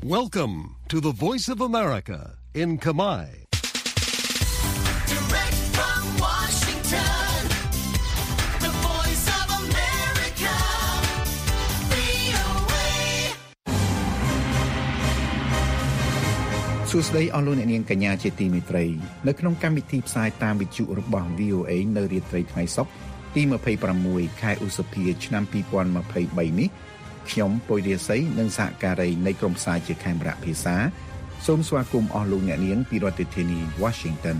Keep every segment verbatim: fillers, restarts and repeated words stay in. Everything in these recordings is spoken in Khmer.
Welcome to the Voice of America in Khmer. Direct from Washington, the Voice of America, វី អូ เอសួស្តីអស់លោកអ្នកនាងកញ្ញាជាទីមេត្រីនៅក្នុងកម្មវិធីផ្សាយតាមវិទ្យុរបស់ វី អូ เอ នៅរាត្រីថ្ងៃសុក្រទីยี่สิบหกខែឧសភាឆ្នាំยี่สิบยี่สิบสามនេះខ្ញុំពុយរាសីនិងសហការីនៃក្រុមផ្សាយជាខេមរៈភាសាសូមស្វាគមន៍អស់លោកអ្នកនាងពីរដ្ឋធានី Washington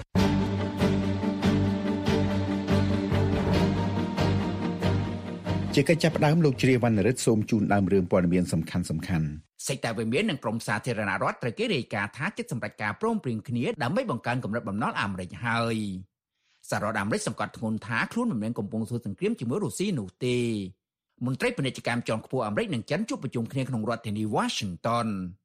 ជាកិច្ចចាប់ផ្ដើមលោកជ្រាវណ្ណរិទ្ធសូមជូនដើមរឿងព័ត៌មានសំខាន់សំខាន់សេចក្តីវិមាននិងក្រមសាធារណរដ្ឋត្រូវគេរាយការណ៍ថាចិត្តសម្រេចការព្រមព្រៀងគ្នាដើម្បីបង្កើនកម្រិតបំណុលអាមេរិកហើយសហរដ្ឋអាមេរិកសង្កត់ធ្ងន់ថាខ្លួនមិនមែនកំពុងធ្វើសង្គ្រាមជាមួយរុស្ស៊ីនោះទេមន្ត្រីពាណិជ្ជកម្មជាន់ខ្ពស់អាមេរិកនិងចិនជួបប្រជុំគ្នាក្នុងរដ្ឋធានី Washington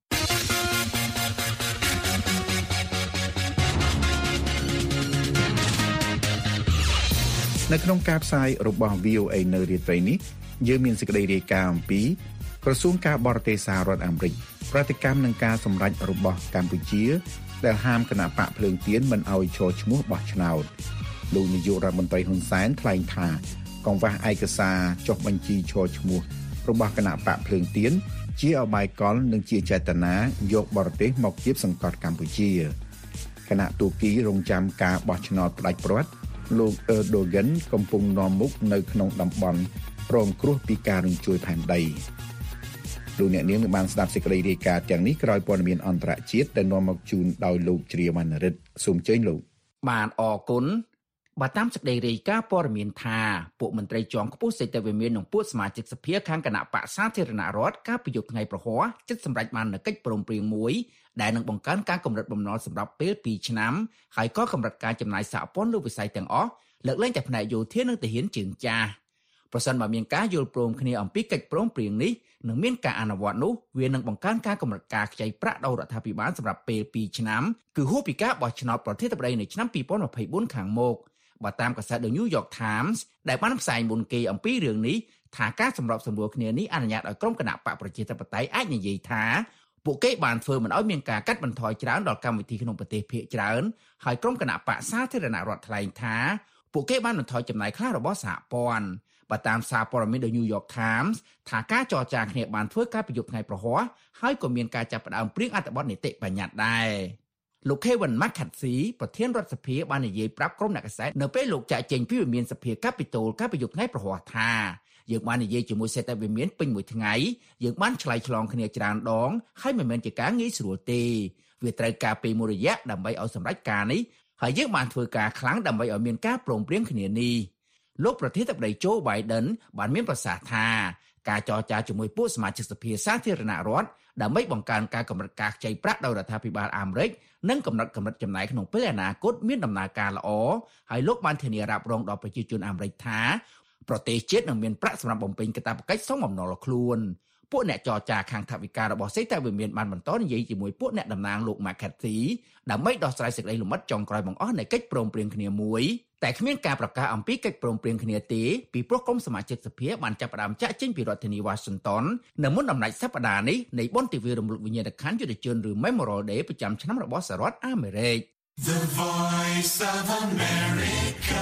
នៅក្នុងការផ្សាយរបស់ វី អូ เอ នៅរាត្រីនេះយើងមានសេចក្តីរាយការណ៍អំពីក្រសួងការបរទេសសហរដ្ឋអាមេរិកប្រតិកម្មនឹងការសម្រេចរបស់កម្ពុជាដែលហាមគណៈបកភ្លើងទៀនមិនឲ្យឈរឈ្មោះបោះឆ្នោតលោកនាយករដ្ឋមន្ត្រីហ៊ុនសែនថ្លែងថាកង្វះឯកសារចុះបញ្ជីឈរឈ្មោះរបស់គណៈបកភ្លើងទៀនជាអបាយកលនិងជាចេតនាយកបរទេសមកជាសង្កត់កម្ពុជាគណៈទូគីរងចាំការបោះឆ្នោតផ្ដាច់ព្រាត់លោកអឺដូហ្គិនកំពុងនាំមុខនៅក្នុងតំបន់រងគ្រោះពីការរំជួយផែនដីលោកអ្នកនាងបានស្ដាប់សេចក្តីរាយការណ៍ទាំងនេះក្រោយព័ត៌មានអន្តរជាតិដែលនាំមកជូនដោយលោកជ្រាវណ្ណរិទ្ធសូមអញ្ជើញលោកបានអរគុណបើតាមសេចក្តីរាយការណ៍ព័ត៌មានថាពួកមន្ត្រីជាន់ខ្ពស់សេដ្ឋវិមាននិងពួកសមាជិកសភាខាងគណៈបក្សសាធារណរដ្ឋកាលពីយប់ថ្ងៃប្រហ័សចិត្តសម្រេចបាននូវកិច្ចព្រមព្រៀងមួយដែលនឹងបង្កើនការកម្រិតបំណុលសម្រាប់ពេលពីរឆ្នាំហើយក៏កម្រិតការចំណាយសហព័ន្ធលើវិស័យទាំងអស់លើកលែងតែផ្នែកយោធានិងទាហានជើងចាស់ប្រសិនបើមានការយល់ព្រមគ្នាអំពីកិច្ចព្រមព្រៀងនេះនឹងមានការអនុវត្តនោះវានឹងបង្កើនការកម្រិតការខ្ចីប្រាក់ដល់រដ្ឋាភិបាលសម្រាប់ពេលពីរឆ្នាំគឺហួសពីការបោះឆ្នោតប្រធានាធិបតីនៅឆ្នាំยี่สิบยี่สิบสี่ខាងមុខបើតាមកាសែត The New York Times ដែលបានផ្សាយមុនគេអំពីរឿងនេះថាការសម្របសម្រួលគ្នានេះអនុញ្ញាតឲ្យក្រុមគណៈបកប្រជាធិបតេយ្យអាចនិយាយថាពួកគេបានធ្វើមិនឲ្យមានការកាត់បន្ថយច្រើនដល់កម្មវិធីក្នុងប្រទេសភាគច្រើនហើយក្រុមគណៈបកសាធារណរដ្ឋថ្លែងថាពួកគេបានបន្ថយចំណាយខ្លះរបស់សហព័ន្ធបើតាមសារព័ត៌មាន The New York Times ថាការចរចាគ្នាបានធ្វើការប្រយុទ្ធថ្ងៃប្រហ័សហើយក៏មានការចាប់ផ្ដើមព្រៀងអត្ថបទនីតិបញ្ញត្តិដែរលោក Kevin McCarthy ប្រធានរដ្ឋសភាបាននិយាយប្រាប់ក្រុមអ្នកកាសែតនៅពេលលោកចាក់ចេញពីវិមានសភា Capitol កាលពីយប់ថ្ងៃប្រហ័សថាយើងបាននិយាយជាមួយសេដ្ឋវិមានពេញមួយថ្ងៃយើងបានឆ្លៃឆ្លងគ្នាច្រើនដងហើយមិនមែនជាការងាយស្រួលទេវាត្រូវការពេលមួយរយៈដើម្បីឲ្យសម្រេចការនេះហើយយើងបានធ្វើការខ្លាំងដើម្បីឲ្យមានការព្រមព្រៀងគ្នានេះលោកប្រធានាធិបតី Joe Biden បានមានប្រសាសន៍ថាការចរចាជាមួយពួកសមាជិកសភាសាធារណរដ្ឋដើម្បីបង្កើនការកម្រិតការខ្ចីប្រាក់ដោយរដ្ឋាភិបាលអាមេរិកនិងកំណត់កម្រិតចំណាយក្នុងពេលអនាគតមានដំណើរការល្អហើយលោកបានធានារ៉ាប់រងដល់ប្រជាជនអាមេរិកថាប្រទេសជាតិនឹងមានប្រាក់សម្រាប់បំពេញកាតព្វកិច្ចសងបំណុលខ្លួនពួកអ្នកចរចាខាងថវិការបស់សេដ្ឋវិមានបានបន្តនិយាយជាមួយពួកអ្នកតំណាងលោក McCarthy ដើម្បីដោះស្រាយសេចក្តីលម្អិតចុងក្រោយបង្អស់នៃកិច្ចព្រមព្រៀងគ្នាមួយតែគ្មានការប្រកាសអំពីកិច្ចព្រមព្រៀងគ្នាទេពីព្រោះក្រុមសមាជិកសភាបានចាប់ផ្ដើមចាក់ចេញពីរដ្ឋធានី Washington នៅមុនដំណាច់សប្តាហ៍នេះនៃបុណ្យទិវារំលឹកវិញ្ញាណក្ខន្ធយុទ្ធជនឬ Memorial Day ប្រចាំឆ្នាំរបស់សហរដ្ឋអាមេរិក The Voice of America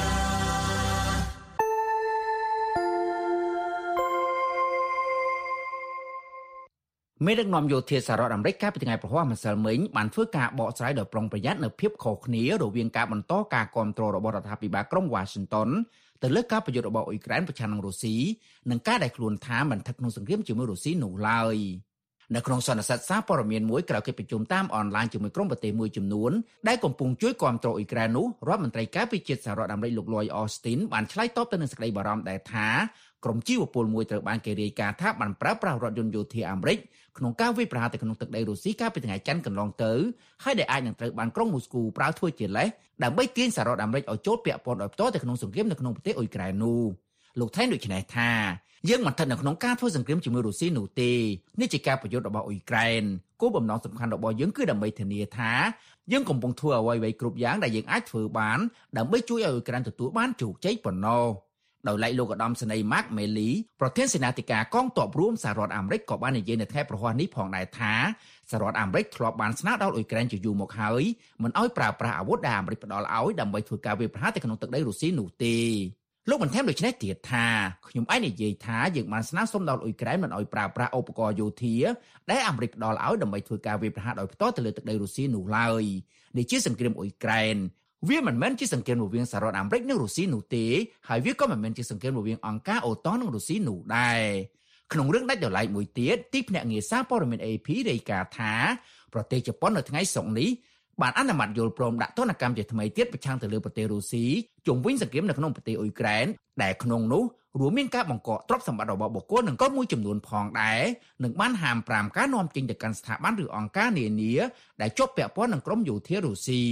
មេដឹកនាំយោធាសហរដ្ឋអាមេរិកកាលពីថ្ងៃប្រហ័សម្សិលមិញបានធ្វើការបកស្រាយដោយប្រុងប្រយ័ត្ននៅភាពខុសគ្នារវាងការបន្តការគាំទ្ររបស់រដ្ឋាភិបាលក្រុង Washington ទៅលើការប្រយុទ្ធរបស់អ៊ុយក្រែនប្រឆាំងនឹងរុស្ស៊ីនិងការដែលខ្លួនថាមិនស្ថិតក្នុងសង្គ្រាមជាមួយរុស្ស៊ីនោះឡើយនៅក្នុងសន្និសីទសារព័ត៌មានមួយក្រៅកិច្ចប្រជុំតាមអនឡាញជាមួយក្រុមប្រទេសមួយចំនួនដែលកំពុងជួយគាំទ្រអ៊ុយក្រែននោះរដ្ឋមន្ត្រីការពារជាតិសហរដ្ឋអាមេរិកលោក Lloyd Austin បានឆ្លើយតបទៅនឹងសេចក្តីបារម្ភដែលថាក្រុមជីវពលមួយត្រូវបានគេរាយការណ៍ថាបានប្រើប្រាស់រថយន្តយោធាអាមេរិកក្នុងការវាយប្រហារទៅក្នុងទឹកដីរុស្ស៊ីកាលពីថ្ងៃច័ន្ទកន្លងទៅហើយដែលអាចនឹងត្រូវបានក្រុងមូស្គូប្រើធ្វើជាលេសដើម្បីទាញសហរដ្ឋអាមេរិកឲ្យចូលពាក់ព័ន្ធដោយផ្ទាល់ទៅក្នុងសង្គ្រាមនៅក្នុងប្រទេសអ៊ុយក្រែននោះលោកថែមដូចនេះថាយើងមិនស្ថិតនៅក្នុងការធ្វើសង្គ្រាមជាមួយរុស្ស៊ីនោះទេនេះជាការប្រយុទ្ធរបស់អ៊ុយក្រែនគោលបំណងសំខាន់របស់យើងគឺដើម្បីធានាថាយើងកំពុងធ្វើអ្វីៗគ្រប់យ៉ាងដែលយើងអាចធ្វើបានដើម្បីជួយឲ្យអ៊ុយក្រែនទទួលបានជោគជ័យប៉ុណ្ណោះដោយឡែកលោកឧត្តមសេនីយ៍ Mark Milley ប្រធានសេនាធិការកងទ័ពរួមសហរដ្ឋអាមេរិកក៏បាននិយាយនៅថ្ងៃប្រហ័សនេះផងដែរថាសហរដ្ឋអាមេរិកធ្លាប់បានស្នើដល់អ៊ុយក្រែនជាយូរមកហើយមិនឲ្យប្រើប្រាស់អាវុធដែលអាមេរិកផ្ដល់ឲ្យដើម្បីធ្វើការវាយប្រហារទៅក្នុងទឹកដីរុស្ស៊ីនោះទេលោកបន្ថែមដូចនេះទៀតថាខ្ញុំឯងនិយាយថាយើងបានស្នើសុំដល់អ៊ុយក្រែនមិនឲ្យប្រើប្រាស់ឧបករណ៍យោធាដែលអាមេរិកផ្ដល់ឲ្យដើម្បីធ្វើការវាយប្រហារដោយផ្ទាល់ទៅលើទឹកដីរុស្ស៊ីនោះឡើយនេះជាសង្គ្រាមអ៊ុយក្រែនវាមិនមែនជាសង្គ្រាមរវាងសហរដ្ឋអាមេរិកនិងរុស្ស៊ីនោះទេហើយវាក៏មិនមែនជាសង្គ្រាមរវាងអង្គការអូតូនិងរុស្ស៊ីនោះដែរក្នុងរឿងដាច់ដោយឡែកមួយទៀតទីភ្នាក់ងារសារព័ត៌មាន A P រាយការណ៍ថាប្រទេសជប៉ុននៅថ្ងៃសុក្រនេះបានអនុម័តយល់ព្រមដាក់ទណ្ឌកម្មជាថ្មីទៀតប្រឆាំងទៅលើប្រទេសរុស្ស៊ីជុំវិញសង្គ្រាមនៅក្នុងប្រទេសអ៊ុយក្រែនដែលក្នុងនោះរួមមានការបង្កកទ្រព្យសម្បត្តិរបស់បុគ្គលនិងក៏មួយចំនួនផងដែរនិងបានហាមប្រាមការនាំចេញទៅកាន់ស្ថាប័នឬអង្គការនានាដែលជាប់ពាក់ព័ន្ធនឹងក្រុមយោធារុស្ស៊ី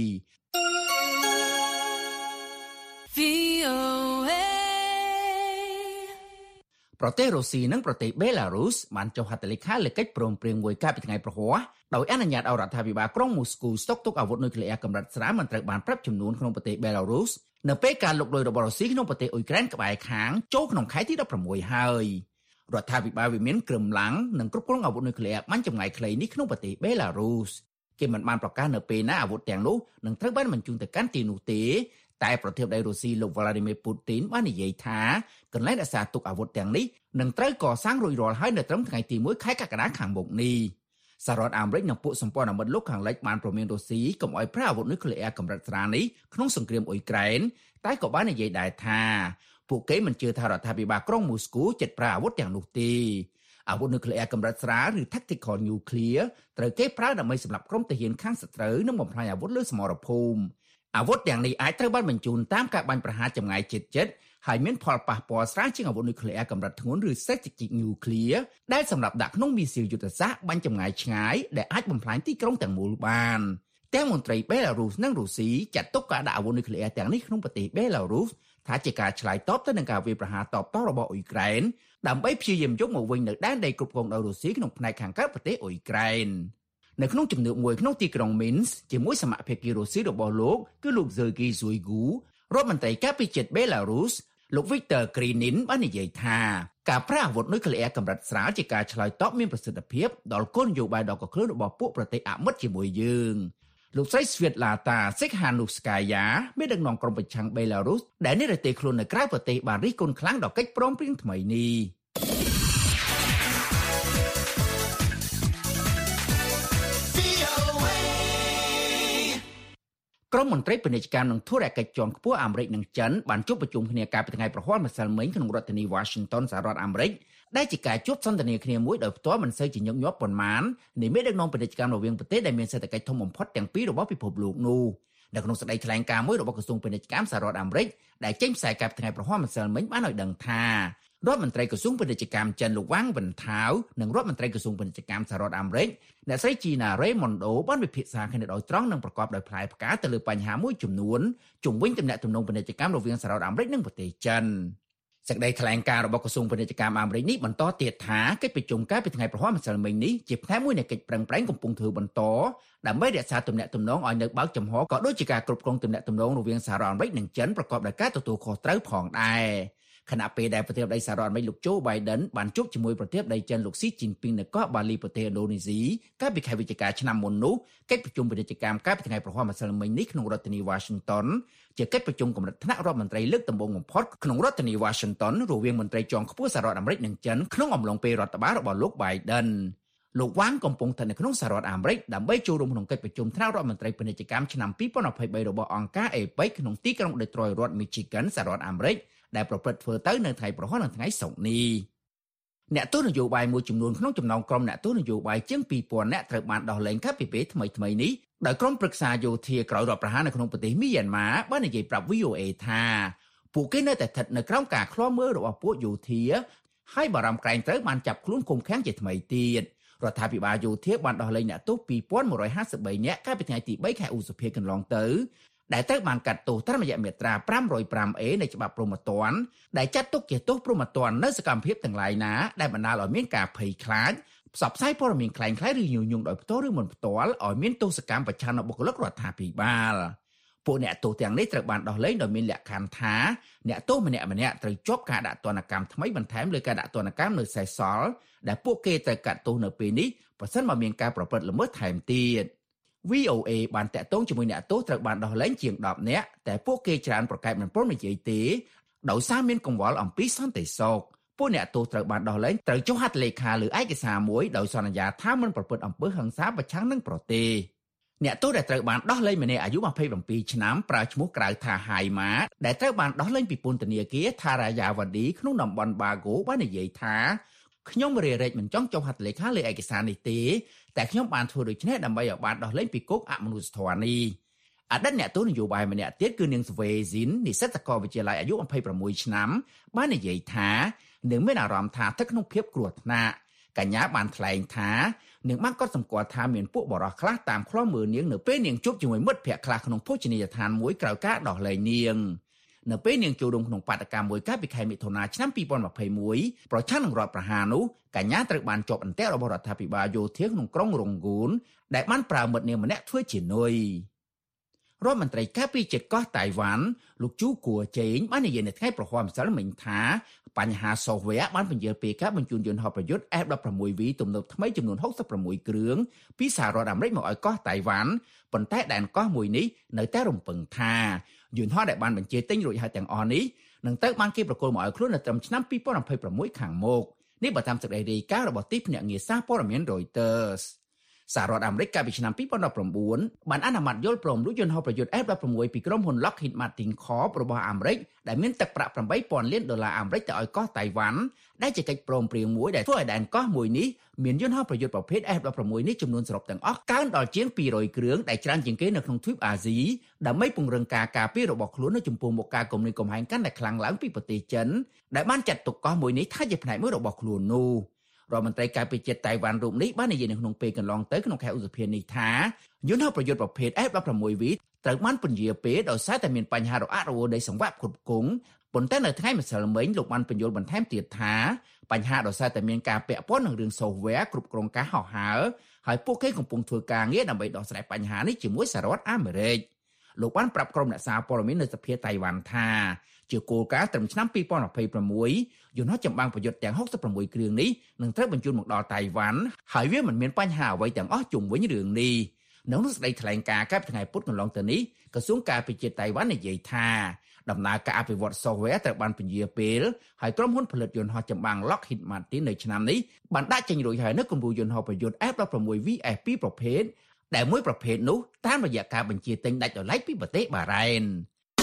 ប្រទេសរុស្ស៊ីនិងប្រទេសបេឡារុសបានចុះហត្ថលេខាលើកិច្ចព្រមព្រៀងមួយកាលពីថ្ងៃប្រហ័សដោយអនុញ្ញាតឲ្យរដ្ឋាភិបាលក្រុងមូស្គូស្តុកទុកអាវុធនុយក្លេអ៊ែរកម្រិតស្រាលមិនត្រូវបានប្រាប់ចំនួនក្នុងប្រទេសបេឡារុសនៅពេលការលុកលុយរបស់រុស្ស៊ីក្នុងប្រទេសអ៊ុយក្រែនក្បែរខាងចូលក្នុងខែទីដប់ប្រាំមួយហើយរដ្ឋាភិបាលវិមានក្រឹមឡាំងនិងគ្រប់គ្រងអាវុធនុយក្លេអ៊ែរបាញ់ចម្ងាយខ្លីនេះក្នុងប្រទេសបេឡារុសគេមិនបានប្រកាសនៅពេលណាអាវុធទាំងនោះនឹងត្រូវបានបញ្ជូនទៅកាន់ទីនោះទេតែប្រធានាធិបតីរុស្ស៊ីលោក Vladimir Putin បាននិយាយថាកន្លែងរក្សាទុកអាវុធទាំងនេះនឹងត្រូវកសាងរួចរាល់ហើយនៅត្រឹមថ្ងៃទីមួយខែកក្កដាខាងមុខនេះសហរដ្ឋអាមេរិកនិងពួកសម្ព័ន្ធមិត្តលោកខាងលិចបានព្រមានរុស្ស៊ីកុំឲ្យប្រើអាវុធនុយក្លេអ៊ែរកម្រិតស្រាលនេះក្នុងសង្គ្រាមអ៊ុយក្រែនតែក៏បាននិយាយដែរថាពួកគេមិនជឿថារដ្ឋាភិបាលក្រុងមូស្គូចិត្តប្រើអាវុធទាំងនោះទេអាវុធនុយក្លេអ៊ែរកម្រិតស្រាលឬ Tactical Nuclear ត្រូវគេប្រើដើម្បីសម្រាប់ក្រុមទាហានខាងសត្រូវនិងបំផ្លាញអាវុធលើសមរភូមិអាវុធទាំងនេះអាចត្រូវបានបញ្ជូនតាមការបាញ់ប្រហារចម្ងាយជិតៗហើយមានផលប៉ះពាល់ស្រាលជាងអាវុធនុយក្លេអ៊ែរកម្រិតធ្ងន់ឬ Strategic Nuclear ដែលសម្រាប់ដាក់ក្នុងមីស៊ីលយុទ្ធសាស្ត្របាញ់ចម្ងាយឆ្ងាយដែលអាចបំផ្លាញទីក្រុងទាំងមូលបានទាំងមន្ត្រីបេឡារុសនិងរុស្ស៊ីចាត់ទុកការដាក់អាវុធនុយក្លេអ៊ែរទាំងនេះក្នុងប្រទេសបេឡារុសថាជាការឆ្លើយតបទៅនឹងការវាយប្រហារតបតរបស់អ៊ុយក្រែនដើម្បីព្យាយាមយកមកវិញនៅដែនដីគ្រប់គ្រងដោយរុស្ស៊ីក្នុងផ្នែកខាងកើតប្រទេសអ៊ុយក្រែននៅក្នុងជំនួបមួយក្នុងទីក្រុង Minsk ជាមួយសមាភិកីរុស្ស៊ីរបស់លោកគឺលោក Sergei Shoigu រដ្ឋមន្ត្រីការពារជាតិបេឡារុសលោក Viktor Krinin បាននិយាយថាការប្រើអាវុធនុយក្លេអ៊ែរកម្រិតស្រាលជាការឆ្លើយតបមានប្រសិទ្ធភាពដល់គោលនយោបាយដ៏កក្រើរបស់ពួកប្រទេសអមិត្តជាមួយយើងលោកស្រី Svietlana Tsikhanouskaya មានដឹកនាំក្រុមប្រឆាំងបេឡារុសដែលនិរទេសខ្លួននៅក្រៅប្រទេសបានរិះគន់ខ្លាំងដល់កិច្ចព្រមព្រៀងថ្មីនេះក្រុមមន្ត្រីពាណិជ្ជកម្មនិងធុរកិច្ចជាន់ខ្ពស់អាមេរិកនិងចិនបានជួបប្រជុំគ្នាកាលពីថ្ងៃប្រហ័សម្សិលមិញក្នុងរដ្ឋធានី Washington សហរដ្ឋអាមេរិកដែលជាការជួបសន្ទនាគ្នាមួយដោយផ្ទាល់មិនសូវជាញឹកញាប់ប៉ុន្មាននៃមេដឹកនាំពាណិជ្ជកម្មរវាងប្រទេសដែលមានសេដ្ឋកិច្ចធំបំផុតទាំងពីររបស់ពិភពលោកនោះនៅក្នុងសេចក្តីថ្លែងការណ៍មួយរបស់ក្រសួងពាណិជ្ជកម្មសហរដ្ឋអាមេរិកដែលចេញផ្សាយកាលពីថ្ងៃប្រហ័សម្សិលមិញបានឲ្យដឹងថារដ្ឋមន្ត្រីក្រសួងពាណិជ្ជកម្មចិនលោកវ៉ាងវិនថាវនិងរដ្ឋមន្ត្រីក្រសួងពាណិជ្ជកម្មសហរដ្ឋអាមេរិកអ្នកស្រី Gina Raimondo បានវិភាគសារគ្នាដោយត្រង់និងប្រកបដោយផ្លែផ្កាទៅលើបញ្ហាមួយចំនួនជុំវិញទំនាក់ទំនងពាណិជ្ជកម្មរវាងសហរដ្ឋអាមេរិកនិងប្រទេសចិនសេចក្តីថ្លែងការណ៍របស់ក្រសួងពាណិជ្ជកម្មអាមេរិកនេះបន្តទៀតថាកិច្ចប្រជុំកាលពីថ្ងៃប្រហ័សម្សិលមិញនេះជាផ្នែកមួយនៃកិច្ចប្រឹងប្រែងកំពុងធ្វើបន្តដើម្បីរក្សាទំនាក់ទំនងឲ្យនៅបើកចំហក៏ដូចជាការគ្រប់គ្រងទំនាក់ទំនងរវាងសហរដ្ឋអាមេរិកនិងចិនប្រកបដោយការទទួលខុសត្រូវផងដែរខណៈពេលដែលប្រធានាធិបតីសហរដ្ឋអាមេរិកលោក Joe Biden បានជួបជាមួយប្រធានាធិបតីចិនលោក Xi Jinping នៅកោះបាលីប្រទេសឥណ្ឌូនេស៊ីកាលពីខែវិច្ឆិកាឆ្នាំមុននោះកិច្ចប្រជុំពាណិជ្ជកម្មកាលពីថ្ងៃប្រហ័សម្សិលមិញនេះក្នុងរដ្ឋធានី Washington ជាកិច្ចប្រជុំកម្រិតថ្នាក់រដ្ឋមន្ត្រីលើកដំបូងបំផុតក្នុងរដ្ឋធានី Washington រវាងមន្ត្រីជាន់ខ្ពស់សហរដ្ឋអាមេរិកនិងចិនក្នុងអំឡុងពេលរដ្ឋបាលរបស់លោក Biden លោកវ៉ាងកំពុងស្ថិតនៅក្នុងសហរដ្ឋអាមេរិកដើម្បីចូលរួមក្នុងកិច្ចប្រជុំថ្នាក់រដ្ឋមន្ត្រីពាណិជ្ជកម្មឆ្នាំពីរពាន់ยี่สิบสามរបស់អង្គការ เอ เปก ក្នុងទីក្រុង Detroit រដ្ឋ Michigan សហរដ្ឋអាមេរិកដែលប្រព្រឹត្តធ្វើទៅនៅថ្ងៃប្រហ័សនិងថ្ងៃសុក្រនេះអ្នកទស្សនយោបាយមួយចំនួនក្នុងចំណោមក្រុមអ្នកទស្សនយោបាយជាងពីរពាន់នាក់ត្រូវបានដោះលែងកាលពីពេលថ្មីៗនេះដោយក្រុមប្រឹក្សាយោធាក្រោយរដ្ឋប្រហារនៅក្នុងប្រទេសមីយ៉ាន់ម៉ាបាននិយាយប្រាប់ V O A ថាពួកគេនៅតែស្ថិតនៅក្រោមការឃ្លាំមើលរបស់ពួកយោធាហើយបារម្ភក្រែងត្រូវបានចាប់ខ្លួនឃុំឃាំងជាថ្មីទៀតរដ្ឋាភិបាលយោធាបានដោះលែងអ្នកទោសពីរពាន់មួយរយห้าสิบสามនាក់កាលពីថ្ងៃទីបីខែឧសភាកន្លងទៅដែលត្រូវបានកាត់ទោសតាមរយៈមាត្រា five oh five A នៃច្បាប់ព្រហ្មទណ្ឌដែលចាត់ទុកជាទោសព្រហ្មទណ្ឌនៅសកម្មភាពទាំងឡាយណាដែលបណ្ដាលឲ្យមានការភ័យខ្លាចផ្សព្វផ្សាយព័ត៌មានក្លែងក្លាយឬញុះញង់ដោយផ្ទាល់ឬមិនផ្ទាល់ឲ្យមានទោសកម្មប្រឆាំងនឹងបុគ្គលិករដ្ឋាភិបាលពួកអ្នកទោសទាំងនេះត្រូវបានដោះលែងដោយមានលក្ខខណ្ឌថាអ្នកទោសម្នាក់ៗត្រូវជាប់ការដាក់ទណ្ឌកម្មថ្មីបន្ថែមលើការដាក់ទណ្ឌកម្មនៅសេសសល់ដែលពួកគេត្រូវកាត់ទោសនៅពេលនេះប្រសិនបើមានការប្រព្រឹត្តល្មើសថែមទៀត វី អូ เอ បានតាក់ទងជាមួយអ្នកទោសត្រូវបានដោះលែងជាងដប់នាក់តែពួកគេច្រើនប្រកែកមិនព្រមនិយាយទេដោយសារមានកង្វល់អំពីសន្តិសុខពួកអ្នកទោសត្រូវបានដោះលែងត្រូវចុះហត្ថលេខាលើឯកសារមួយដោយសន្យាថាមិនប្រព្រឹត្តអំពើហិង្សាប្រឆាំងនឹងប្រទេសអ្នកទោសដែលត្រូវបានដោះលែងម្នាក់អាយុยี่สิบเจ็ดឆ្នាំប្រើឈ្មោះក្រៅថាហៃម៉ាដែលត្រូវបានដោះលែងពីពន្ធនាគារថារ៉ាយ៉ាវ៉ាឌីក្នុងតំបន់បាហ្គោបាននិយាយថាខ្ញុំរារែកមិនចង់ចុះហត្ថលេខាលើឯកសារនេះទេតែខ្ញុំបានធ្វើដូច្នេះដើម្បីឲ្យបានដោះលែងពីគុកអមនុស្សធម៌នេះអតីតអ្នកទោសនយោបាយម្នាក់ទៀតគឺនាងស្វេស៊ីននិស្សិតសាកលវិទ្យាល័យអាយុยี่สิบหกឆ្នាំបាននិយាយថានាងមានអារម្មណ៍ថាស្ថិតក្នុងភាពគ្រោះថ្នាក់កញ្ញាបានថ្លែងថានាងបានកត់សម្គាល់ថាមានពួកបរិសុទ្ធខ្លះតាមឃ្លាំមើលនាងនៅពេលនាងជួបជាមួយមិត្តភ័ក្តិខ្លះក្នុងភោជនីយដ្ឋានមួយក្រៅការដោះលែងនាងនៅពេលនាងចូលរួមក្នុងបាតកម្មមួយកាលពីខែមិថុនាឆ្នាំยี่สิบยี่สิบเอ็ดប្រឆាំងនឹងរដ្ឋប្រហារនោះកញ្ញាត្រូវបានជាប់អន្ទាក់របស់រដ្ឋាភិបាលយោធាក្នុងក្រុងរងហ្គូនដែលបានប្រើមិត្តនាងម្នាក់ធ្វើជានុយរដ្ឋមន្ត្រីការពារជាតិកោះតៃវ៉ាន់លោកជូគួជេងបាននិយាយនៅថ្ងៃប្រហ័សម្សិលមិញថាបញ្ហា software បានបញ្ជាពីការបញ្ជូនយន្តហោះប្រយុទ្ធ เอฟ สิบหก វី ទំនើបថ្មីចំនួនหกสิบหกគ្រឿងពីសហរដ្ឋអាមេរិកមកឲ្យកោះតៃវ៉ាន់ប៉ុន្តែដែនកោះមួយនេះនៅតែរំពឹងថាយន្តហោះដែលបានបញ្ជាទិញរួចហើយទាំងអស់នេះនឹងត្រូវបានគេប្រគល់មកឲ្យខ្លួននៅត្រឹមឆ្នាំยี่สิบยี่สิบหกខាងមុខនេះបើតាមសេចក្តីរាយការណ៍របស់ទីភ្នាក់ងារសារព័ត៌មាន Reutersសហរដ្ឋអាមេរិកកាលពីឆ្នាំยี่สิบสิบเก้าបានអនុម័តយល់ព្រមលួចយន្តហោះប្រយុទ្ធ เอฟ สิบหก ពីក្រុមហ៊ុន Lockheed Martin Corp របស់អាមេរិកដែលមានទឹកប្រាក់eight thousandលានដុល្លារអាមេរិកទៅឲ្យកោះតៃវ៉ាន់ដែលជាកិច្ចព្រមព្រៀងមួយដែលធ្វើឲ្យដែនកោះមួយនេះមានយន្តហោះប្រយុទ្ធប្រភេទ เอฟ สิบหก នេះចំនួនសរុបទាំងអស់កើនដល់ជាងtwo hundredគ្រឿងដែលច្រើនជាងគេនៅក្នុងទ្វីបអាស៊ីដើម្បីពង្រឹងការការពាររបស់ខ្លួននៅចំពោះមុខការគំរាមកំហែងកាន់តែខ្លាំងឡើងពីប្រទេសចិនដែលបានចាត់ទុកកោះមួយនេះថាជាផ្នែកមួយរបស់ខ្លួននោះរដ្ឋមន្ត្រីការពារជាតិតៃវ៉ាន់រូបនេះបាននិយាយនៅក្នុងពេលកន្លងទៅក្នុងខែឧសភានេះថាយន្តហោះប្រយុទ្ធប្រភេទ เอฟ สิบหก វី ត្រូវបានពន្យាពេលដោយសារតែមានបញ្ហារអាក់រអួលនៃសង្វាក់ផ្គត់ផ្គង់ប៉ុន្តែនៅថ្ងៃម្សិលមិញលោកបានបញ្យល់បន្ថែមទៀតថាបញ្ហាដោយសារតែមានការពាក់ព័ន្ធនឹងរឿង software គ្រប់គ្រងការហោះហើរហើយពួកគេកំពុងធ្វើការងារដើម្បីដោះស្រាយបញ្ហានេះជាមួយសហរដ្ឋអាមេរិកលោកបានប្រាប់ក្រុមអ្នកសារព័ត៌មាននៅសភាតៃវ៉ាន់ថាជាគោលការណ៍ត្រឹមឆ្នាំยี่สิบยี่สิบหกយន្តហោះចម្បាំងប្រយុទ្ធទាំងหกสิบหกគ្រឿងនេះនឹងត្រូវបញ្ជូនមកដល់តៃវ៉ាន់ហើយវាមិនមានបញ្ហាអ្វីទាំងអស់ជុំវិញរឿងនេះនៅក្នុងសេចក្តីថ្លែងការណ៍កាលពីថ្ងៃពុធកន្លងទៅនេះក្រសួងការពារជាតិតៃវ៉ាន់និយាយថាដំណើរការអភិវឌ្ឍ software ត្រូវបានពន្យាពេលហើយក្រុមហ៊ុនផលិតយន្តហោះចម្បាំង Lockheed Martin នៅឆ្នាំនេះបានដាក់ចេញរួចហើយនៅគំរូយន្តហោះប្រយុទ្ធ เอฟ สิบหก វី เอส ពីរប្រភេទដែលមួយប្រភេទនោះតាមរយៈការបញ្ជាទិញដាច់ដោយឡែកពីប្រទេសបារ៉ែន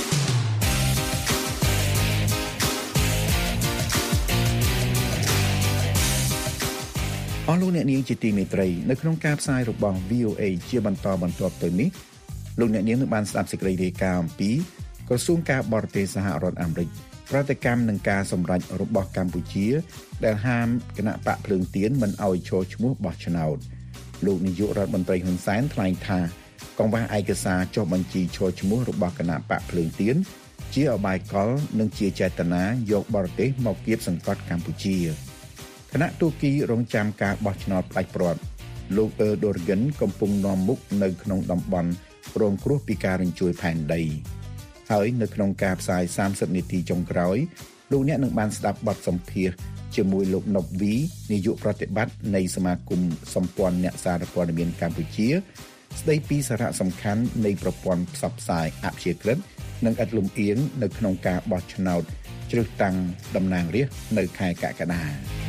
អស់លោកអ្នកនាងជាទីមេត្រីនៅក្នុងការផ្សាយរបស់ វី អូ เอ ជាបន្តបន្ទាប់ទៅនេះលោកអ្នកនាងនឹងបានស្ដាប់សេចក្តីរាយការណ៍អំពីក្រសួងការបរទេសសហរដ្ឋអាមេរិកប្រតិកម្មនឹងការសម្រេចរបស់កម្ពុជាដែលហាមគណៈបកភ្លើងទៀនមិនឲ្យចូលឈ្មោះបោះឆ្នោតលោកនាយករដ្ឋមន្ត្រីហ៊ុនសែនថ្លែងថាកង្វះឯកសារចុះបញ្ជីចូលឈ្មោះរបស់គណៈបកភ្លើងទៀនជាអបាយកលនិងជាចេតនាយកបរទេសមកគៀបសង្កត់កម្ពុជាគណៈទូគីរងចាំការបោះឆ្នោតផ្ដាច់ព្រាត់លោកអឺដូរហ្គិនកំពុងនាំមុខនៅក្នុងតំបន់រងគ្រោះពីការរញ្ជួយផែនដីហើយនៅក្នុងការផ្សាយសាមសិបនាទីចុងក្រោយលោកអ្នកនឹងបានស្ដាប់បទសម្ភាសន៍ជាមួយលោកណុបវីនាយកប្រតិបត្តិនៃសមាគមសម្ព័ន្ធអ្នកសារព័ត៌មានកម្ពុជាស្ដីពីសារៈសំខាន់នៃប្រព័ន្ធផ្សព្វផ្សាយអព្យាក្រឹតនិងឥតលំអៀងនៅក្នុងការបោះឆ្នោតជ្រើសតាំងតំណាងរាស្ត្រនៅខែកក្កដា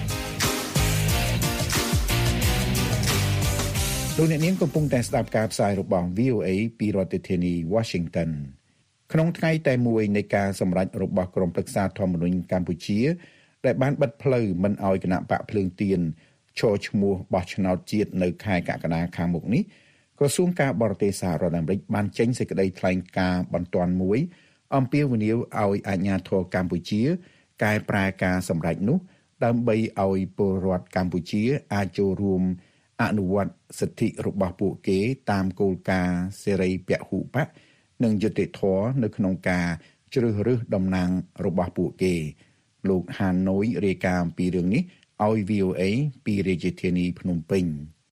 លោកអ្នកនាងកំពុងតែស្ដាប់ការផ្សាយរបស់ វី អូ เอ ពីរដ្ឋធានី Washington ក្នុងថ្ងៃតែមួយនៃការសម្រេចរបស់ក្រុមប្រឹក្សាធម្មនុញ្ញកម្ពុជាដែលបានបិទផ្លូវមិនឲ្យគណៈបកភ្លើងទៀនចូលឈ្មោះបោះឆ្នោតជាតិនៅខែកក្កដាខាងមុខនេះក្រសួងការបរទេសសហរដ្ឋអាមេរិកបានចេញសេចក្តីថ្លែងការណ៍បន្ទាន់មួយអំពាវនាវឲ្យអាជ្ញាធរកម្ពុជាកែប្រែការសម្រេចនោះដើម្បីឲ្យពលរដ្ឋកម្ពុជាអាចចូលរួមអនុវត្តសិទ្ធិរបស់ពួកគេតាមគោលការណ៍សេរីពហុបកនិងយុត្តិធម៌នៅក្នុងការជ្រើសរើសតំណាងរបស់ពួកគេលោក ហាណូយរាយការណ៍អំពីរឿងនេះឲ្យ វី អូ เอ ពីរាជធានីភ្នំពេញ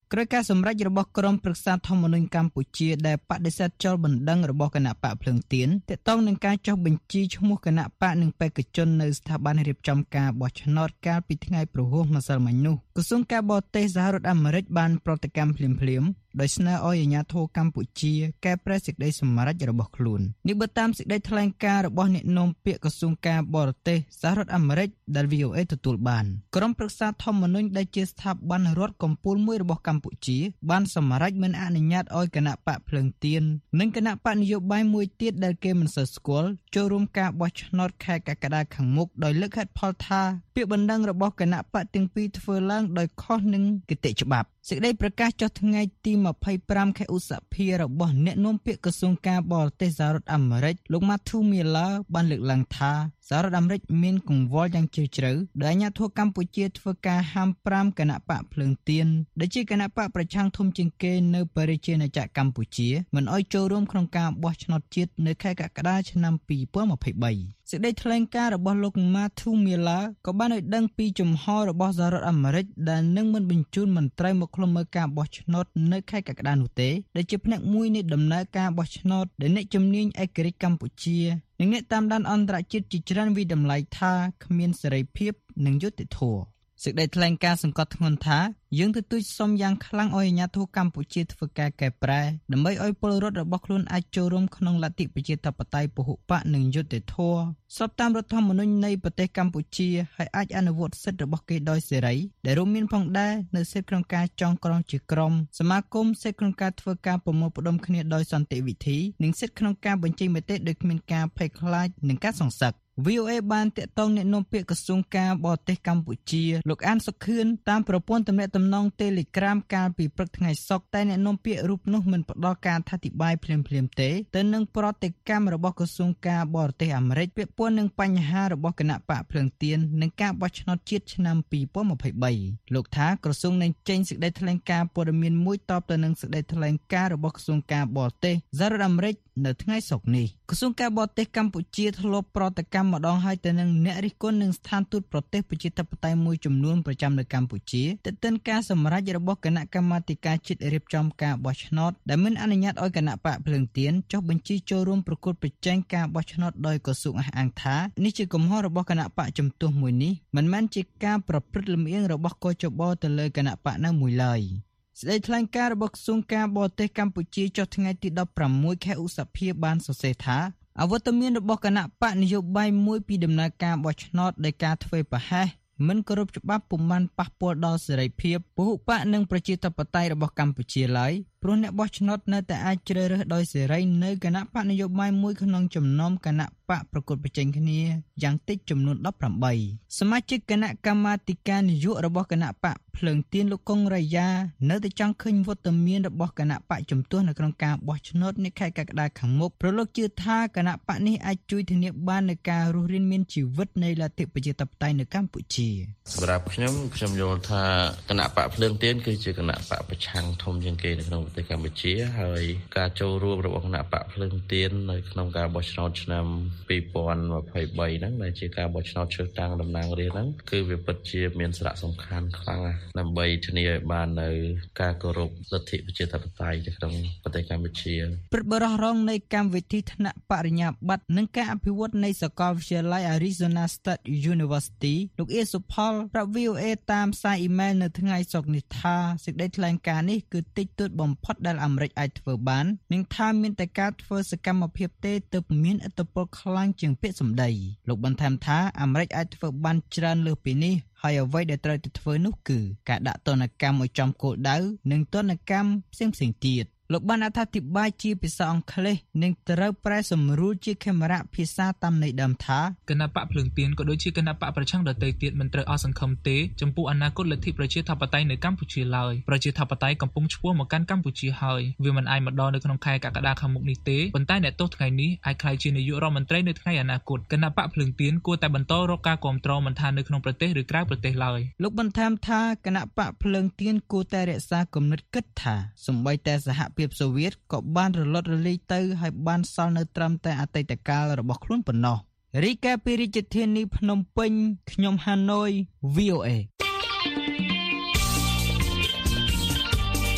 ក្រោយការសម្រេចរបស់ក្រុមប្រឹក្សាធម្មនុញ្ញកម្ពុជាដែលបដិសេធចោលបណ្ដឹងរបស់គណៈបកភ្លើងទៀនទាក់ទងនឹងការចុះបញ្ជីឈ្មោះគណៈបកនិងបេក្ខជននៅស្ថាប័នរៀបចំការបោះឆ្នោតកាលពីថ្ងៃព្រហស្បតិ៍ម្សិលមិញនោះក្រសួងការបរទេសសហរដ្ឋអាមេរិកបានប្រតិកម្មភ្លាមៗដោយស្នើឲ្យអាជ្ញាធរកម្ពុជាកែប្រែសេចក្តីសម្រេចរបស់ខ្លួននេះបើតាមសេចក្តីថ្លែងការណ៍របស់អ្នកនាំពាក្យក្រសួងការបរទេសសហរដ្ឋអាមេរិកដែល V O A ទទួលបានក្រុមប្រឹក្សាធម្មនុញ្ញដែលជាស្ថាប័នរដ្ឋកំពូលមួយរបស់កម្ពុជាបានសម្រេចមិនអនុញ្ញាតឲ្យគណៈបកភ្លើងទៀននិងគណៈបកនយោបាយមួយទៀតដែលគេមិនសូវស្គាល់ចូលរួមការបោះឆ្នោតខែកក្កដាខាងមុខដោយលើកហេតុផលថាពាក្យបណ្ដឹងរបស់គណៈបកទាំងពីរធ្វើឡើងដោយខុសនឹងគតិច្បាប់សេចក្តីប្រកាសចុះថ្ងៃទីម្ភៃប្រាំខែឧសភារបស់អ្នកនាំពាក្យក្រសួងការបរទេសសហរដ្ឋអាមេរិកលោក Matthew Miller បានលើកឡើងថាសហរដ្ឋអាមេរិកមានកង្វល់យ៉ាងជ្រាលជ្រៅដែលអាជ្ញាធរកម្ពុជាធ្វើការហាមប្រាមគណៈបកភ្លើងទៀនដែលជាគណៈបកប្រឆាំងធំជាងគេនៅប្រជាណាចក្រកម្ពុជាមិនឲ្យចូលរួមក្នុងការបោះឆ្នោតជាតិនៅខែកក្កដាឆ្នាំពីរពាន់ម្ភៃបីសេចក្តីថ្លែងការណ៍របស់លោក Matthew Miller ក៏បានឲ្យដឹងពីជំហររបស់សហរដ្ឋអាមេរិកដែលនឹងមិនបញ្ជូនមន្ត្រីមកឃ្លាំមើលការបោះឆ្នោតនៅខែកក្កដានោះទេដែលជាផ្នែកមួយនៃដំណើរការបោះឆ្នោតដែលអ្នកជំនាញឯករាជ្យកម្ពុជានិងអ្នកតាមដានអន្តរជាតិជាច្រើនវិតម្លៃថាគ្មានសេរីភាពនិងយុត្តិធម៌សេចក្តីថ្លែងការណ៍សង្កត់ធ្ងន់ថាយើងទទូចសុំយ៉ាងខ្លាំងឲ្យអាជ្ញាធរកម្ពុជាធ្វើការកែប្រែដើម្បីឲ្យពលរដ្ឋរបស់ខ្លួនអាចចូលរួមក្នុងលទ្ធិប្រជាធិបតេយ្យពហុបកនិងយុត្តិធម៌ស្របតាមរដ្ឋធម្មនុញ្ញនៃប្រទេសកម្ពុជាហើយអាចអនុវត្តសិទ្ធិរបស់គេដោយសេរីដែលរួមមានផងដែរនៅសិទ្ធិក្នុងការចងក្រងជាក្រុមសមាគមសិទ្ធិក្នុងការធ្វើការប្រមូលផ្ដុំគ្នាដោយសន្តិវិធីនិងសិទ្ធិក្នុងការបញ្ចេញមតិដោយគ្មានការភ័យខ្លាចនិងការសង្សឹកV O A បានតាក់ទងអ្នកនាំពាក្យក្រសួងការបរទេសកម្ពុជាលោកអានសុខឿនតាមប្រព័ន្ធទំនាក់ទំនង Telegram កាលពីព្រឹកថ្ងៃសុក្រតែអ្នកនាំពាក្យរូបនោះមិនផ្ដល់ការអធិប្បាយភ្លាមៗទេទៅនឹងប្រតិកម្មរបស់ក្រសួងការបរទេសអាមេរិកពាក់ព័ន្ធនឹងបញ្ហារបស់គណៈបកភ្លើងទៀននិងការបោះឆ្នោតជាតិឆ្នាំពីរពាន់ម្ភៃបីលោកថាក្រសួងនឹងចេញសេចក្តីថ្លែងការណ៍ព័ត៌មានមួយតបទៅនឹងសេចក្តីថ្លែងការណ៍របស់ក្រសួងការបរទេសសហរដ្ឋអាមេរិកនៅថ្ងៃសុក្រនេះក្រសួងការបរទេសកម្ពុជាធ្លាប់ប្រតិកម្មម្ដងហើយទៅនឹងអ្នករិះគន់នឹងស្ថានទូតប្រទេសប្រជាធិបតេយ្យមួយចំនួនប្រចាំនៅកម្ពុជាទៅទិនការសម្រេចរបស់គណៈកម្មាធិការជាតិរៀបចំការបោះឆ្នោតដែលមិនអនុញ្ញាតឲ្យគណៈបកភ្លើងទៀនចុះបញ្ជីចូលរួមប្រកួតប្រជែងការបោះឆ្នោតដោយក្រសួងអះអាងថានេះជាកំហុសរបស់គណៈបកជំទាស់មួយនេះមិនមែនជាការប្រព្រឹត្តលំអៀងរបស់កជបទៅលើគណៈបកនៅមួយឡើយសេចក្តីថ្លែងការណ៍របស់ក្រសួងការបរទេសកម្ពុជាចុះថ្ងៃទីដប់ប្រាំមួយខែឧសភាបានសរសេរថាអវត្តមានរបស់គណៈបកនយោបាយមួយពីដំណើរការបោះឆ្នោតដោយការធ្វើប្រហែសមិនគោរពច្បាប់ពុំបានប៉ះពាល់ដល់សេរីភាពពហុបកនិងប្រជាធិបតេយ្យរបស់កម្ពុជាឡើយព្រោះអ្នកបោះឆ្នោតនៅតែអាចជ្រើសរើសដោយសេរីនៅគណៈបកនយោបាយមួយក្នុងចំណោមគណៈបកប្រកួតប្រជែងគ្នាយ៉ាងតិចចំនួនដប់ប្រាំបីសមាជិកគណៈកម្មាធិការនយោបាយរបស់គណៈបកភ្លើងទៀនលោកកុងរាយានៅតែចង់ឃើញវត្តមានរបស់គណៈបកជំទាស់នៅក្នុងការបោះឆ្នោតនៅខែកក្កដាខាងមុខព្រោះលោកជឿថាគណៈបកនេះអាចជួយធានាបាននូវការរស់រានមានជីវិតនៃលទ្ធិប្រជាធិបតេយ្យនៅកម្ពុជាសម្រាប់ខ្ញុំខ្ញុំយល់ថាគណៈបកភ្លើងទៀនគឺជាគណៈបកប្រឆាំងធំជាងគេនៅក្នុងប្រទេសកម្ពុជាហើយការចូលរួមរបស់គណៈបកភ្លើងទៀននៅក្នុងការបោះឆ្នោតឆ្នាំពីរពាន់ម្ភៃបីហ្នឹងដែលជាការបោះឆ្នោតជ្រើសតាំងតំណាងរាស្ត្រហ្នឹងគឺវាពិតជាមានសារៈសំខាន់ខ្លាំងណាស់ដើម្បីធានាឲ្យបាននៅការគោរពលទ្ធិប្រជាធិបតេយ្យនៅក្នុងប្រទេសកម្ពុជាព្រឹទ្ធបរិះរងនៃកម្មវិធីថ្នាក់បរិញ្ញាបត្រនិងការអភិវឌ្ឍនៃសាកលវិទ្យាល័យ Arizona State University លោកអៀសុផលប្រាប់ V O A តាមសារអ៊ីមែលនៅថ្ងៃសុក្រនេះថាសេចក្តីថ្លែងការណ៍នេះគឺតិចតួចបំផុតដែលអាមេរិកអាចធ្វើបាននិងថាមានតែការធ្វើសកម្មភាពទេទើបមានឥទ្ធិពលខ្លាំងជាងពាក្យសម្ដីលោកបន្ថែមថាអាមេរិកអាចធ្វើបានច្រើនលើសពីនេះហើយអ្វីដែលត្រូវតែធ្វើនោះគឺការដាក់ទណ្ឌកម្មឲ្យចំគោលដៅនិងទណ្ឌកម្មផ្សេងៗទៀតលោកបានអត្ថាធិប្បាយជាភាសាអង់គ្លេសនិងត្រូវប្រែសម្រួលជាខេមរៈភាសាតាមន័យដើមថាគណៈបកភ្លើងទៀនក៏ដូចជាគណៈបកប្រឆាំងដទៃទៀតមិនត្រូវអស់សង្ឃឹមទេចំពោះអនាគតលទ្ធិប្រជាធិបតេយ្យនៅកម្ពុជាឡើយប្រជាធិបតេយ្យកំពុងឆ្ពោះមកកាន់កម្ពុជាហើយវាមិនអាចមកដល់នៅក្នុងខែកក្កដាខាងមុខនេះទេប៉ុន្តែអ្នកទោសថ្ងៃនេះអាចក្លាយជានាយករដ្ឋមន្ត្រីនៅថ្ងៃអនាគតគណៈបកភ្លើងទៀនគួរតែបន្តរកការគាំទ្រមិនថានៅក្នុងប្រទេសឬក្រៅប្រទេសឡើយលោកបន្ថែមថាគណៈបកភ្លើងទៀនគួរតែរក្សាគំនិតគិតថាសូម្បីតែសហភាពសូវៀតក៏បានរលត់រលាយទៅហើយបានសល់នៅត្រឹមតែអតីតកាលរបស់ខ្លួនប៉ុណ្ណោះរីកាពីរាជធានីភ្នំពេញខ្ញុំហាណូយ V O A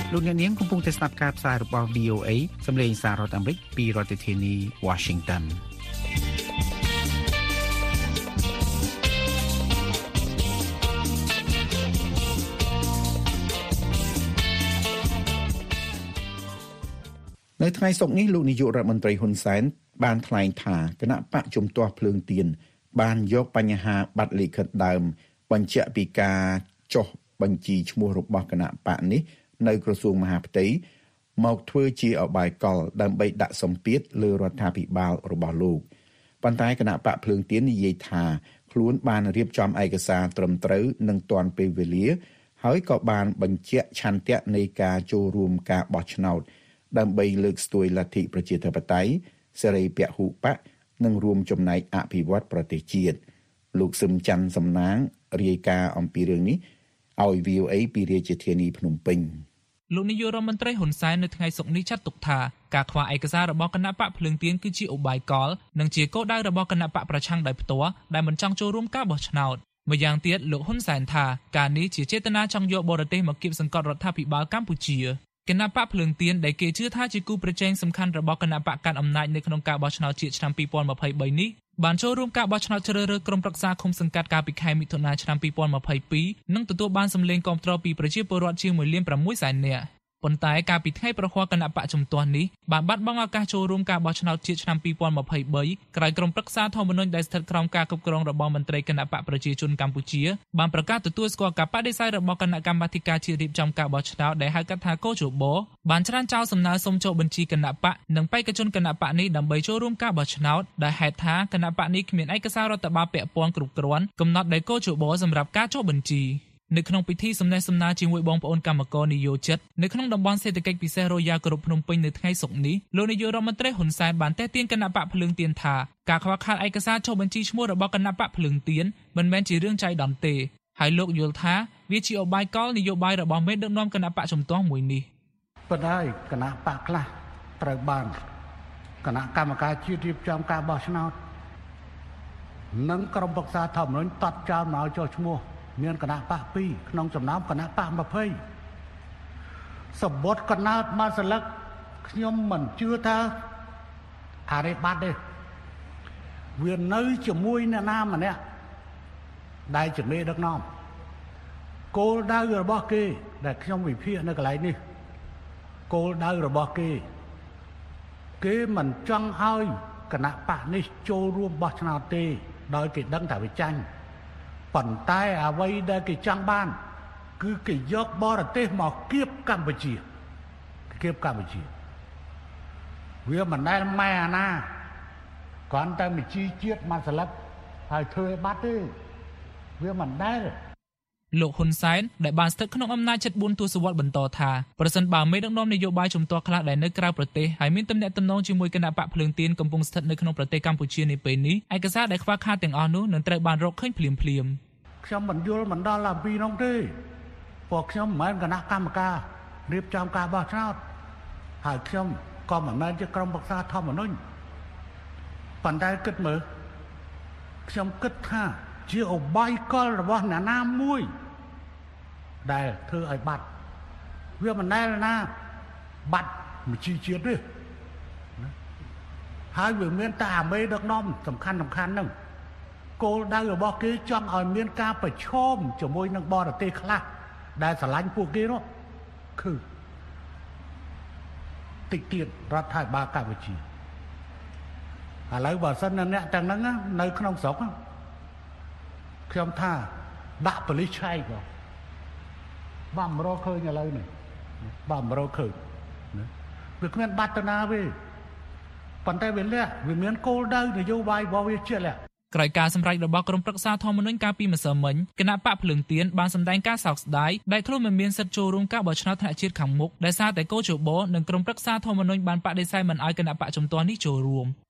លោកអ្នកនាងកំពុងតែស្ដាប់ការផ្សាយរបស់ វី អូ เอ សំឡេងសាររដ្ឋអាមេរិកពីរដ្ឋធានី Washington នៅថ្ងៃសុក្រនេះលោកនាយករដ្ឋមន្ត្រីហ៊ុនសែនបានថ្លែងថាគណៈបកជំទាស់ភ្លើងទៀនបានយកបញ្ហាបាត់លិខិតដើមបញ្ជាក់ពីការចុះបញ្ជីឈ្មោះរបស់គណៈបកនេះនៅក្រសួងមហាផ្ទៃមកធ្វើជាអបាយកលដើម្បីដាក់សម្ពាធលើរដ្ឋាភិបាលរបស់លោកប៉ុន្តែគណៈបកភ្លើងទៀននិយាយថាខ្លួនបានរៀបចំឯកសារត្រឹមត្រូវនិងទាន់ពេលវេលាហើយក៏បានបញ្ជាក់ឆន្ទៈនៃការចូលរួមការបោះឆ្នោតដើម្បីលើកស្ទួយលទ្ធិប្រជាធិបតេយ្យសេរីពហុបកនិងរួមចំណែកអភិវឌ្ឍប្រទេសជាតិលោកសឹមច័ន្ទសំណាងរាយការណ៍អំពីរឿងនេះឲ្យ វី អូ เอ ពីរាជធានីភ្នំពេញលោកនាយករដ្ឋមន្ត្រីហ៊ុនសែននៅថ្ងៃសុក្រនេះចាត់ទុកថាការខ្វះឯកសាររបស់គណៈបកភ្លើងទៀនគឺជាឧបាយកលនិងជាគោលដៅរបស់គណៈបកប្រឆាំងដោយផ្ទាល់ដែលមិនចង់ចូលរួមការបោះឆ្នោតម្យ៉ាងទៀតលោកហ៊ុនសែនថាការនេះជាចេតនាចង់យកបរទេសមកគៀបសង្កត់រដ្ឋាភិបាលកម្ពុជាគណៈបកភ្លើងទៀនដែលគេជឿថាជាគូប្រជែងសំខាន់របស់គណៈបកកាន់អំណាចនៅក្នុងការបោះឆ្នោតជាតិឆ្នាំពីរពាន់ម្ភៃបីនេះបានចូលរួមការបោះឆ្នោតជ្រើសរើសក្រុមប្រឹក្សាឃុំសង្កាត់កាលពីខែមិថុនាឆ្នាំពីរពាន់ម្ភៃពីរនិងទទួលបានសម្លេងគាំទ្រពីប្រជាពលរដ្ឋជាងមួយលានប្រាំមួយសែននាក់ប៉ុន្តែកាលពីថ្ងៃប្រហ័សគណៈបកជំទាស់នេះបានបាត់បង់ឱកាសចូលរួមការបោះឆ្នោតជាតិឆ្នាំពីរពាន់ម្ភៃបីក្រោយក្រុមប្រឹក្សាធម្មនុញ្ញដែលស្ថិតក្រោមការគ្រប់គ្រងរបស់មន្ត្រីគណៈបកប្រជាជនកម្ពុជាបានប្រកាសទទួលស្គាល់ការបដិសេធរបស់គណៈកម្មាធិការជាតិរៀបចំការបោះឆ្នោតដែលហៅកាត់ថាកោជបបានច្រានចោលសំណើសុំចូលបញ្ជីគណៈបកនិងបេក្ខជនគណៈបកនេះដើម្បីចូលរួមការបោះឆ្នោតដែលហេតុថាគណៈបកនេះគ្មានឯកសាររដ្ឋបាលពាក់ព័ន្ធគ្រប់គ្រាន់កំណត់ដោយកោជបសម្រាប់ការចុះបញ្ជីនៅក្នុងពិធីសំណេះសំណាលជាមួយបងប្អូនកម្មករនិយោជិតនៅក្នុងតំបន់សេដ្ឋកិច្ចពិសេសរ៉ូយ៉ាក្រុបភ្នំពេញនៅថ្ងៃសុក្រនេះលោកនាយករដ្ឋមន្ត្រីហ៊ុនសែនបានតេទៀងគណៈបកភ្លើងទៀនថាការខ្វះខាតឯកសារចុះបញ្ជីឈ្មោះរបស់គណៈបកភ្លើងទៀនមិនមែនជារឿងចៃដន្យទេហើយលោកយល់ថាវាជាអបាយកលនយោបាយរបស់មេដឹកនាំគណៈបកជំទាស់មួយនេះប៉ុន្តែគណៈបកខ្លះត្រូវបានគណៈកម្មការជាតិរៀបចំការបោះឆ្នោតនិងក្រុមប្រឹក្សាធម្មនុញ្ញតតចោលមកឲ្យចុះឈ្មោះមានគណៈបកពីរក្នុងចំណោមគណៈបកម្ភៃសម្បត្តិកណោតមកស្លឹកខ្ញុំមិនជឿថាអរិប័តទេវានៅជាមួយអ្នកណាម្នាក់ដែលជាមេដឹកនាំគោលដៅរបស់គេដែលខ្ញុំវិភាគនៅកន្លែងនេះគោលដៅរបស់គេគេមិនចង់ឲ្យគណៈបកនេះចូលរួមបោះឆ្នោតទេដោយគេដឹងថាវាចាញ់ប៉ុន្តែអ្វីដែលគេចង់បានគឺគេយកបរទេសមកគៀបកម្ពុជាគៀបកម្ពុជាវាមិនដែលម៉ែអាណាគ្រាន់តែមជីជាតិមកស្លឹកហើយធ្វើឲ្យបាត់ទេវាមិនដែលលោកហ៊ុនសែនដែលបានស្ថិតក្នុងអំណាចជិតបួនទសវត្សរ៍បន្តថាប្រសិនបើមេដឹកនាំនយោបាយជំទាស់ខ្លះដែលនៅក្រៅប្រទេសហើយមានទំនាក់ទំនងជាមួយគណៈបកភ្លើងទៀនកំពុងស្ថិតនៅក្នុងប្រទេសកម្ពុជានាពេលនេះឯកសារដែលខ្វះខាតទាំងអស់នោះនឹងត្រូវបានរកឃើញភ្លាមៗខ្ញុំមិនយល់មិនដល់អំពីនោះទេពួកខ្ញុំមិនមែនគណៈកម្មការរៀបចំការបោះឆ្នោតហើយខ្ញុំក៏មិនមែនជាក្រុមប្រឹក្សាធម្មនុញ្ញប៉ុន្តែគិតមើលខ្ញុំគិតថាជាអបាយកលរបស់អ្នកណាមួយដែលធ្វើឲ្យបាត់វាមិនដែលណាបាត់មជីជាតិទេហើយវាមានតែអាមេដឹកនាំសំខាន់សំខាន់ហ្នឹងគោលដៅរបស់គេចង់ឲ្យមានការប្រឈមជាមួយនឹងបរទេសខ្លះដែលស្រឡាញ់ពួកគេនោះគឺតិចទៀតរដ្ឋាភិបាលកម្ពុជាឥឡូវបើសិនអ្នកទាំងហ្នឹងនៅក្នុងស្រុកខ្ញុំថាដាក់ប៉ូលីសឆែកក៏បានមករកឃើញឥឡូវនេះបានមករកឃើញវាគ្មានបាត់ទៅណាទេប៉ុន្តែវាលះវាមានគោលដៅនយោបាយរបស់វាជាលះក្រោយការសម្រេចរបស់ក្រុមប្រឹក្សាធម្មនុញ្ញកាលពីម្សិលមិញគណៈបកភ្លើងទៀនបានសម្ដែងការសោកស្ដាយដែលខ្លួនមិនមានសិទ្ធិចូលរួមការបោះឆ្នោតថ្នាក់ជាតិខាងមុខដោយសារតែកោជបនិងក្រុមប្រឹក្សាធម្មនុញ្ញបានបដិសេធមិនឲ្យគណៈបកជំទាស់នេះចូលរួម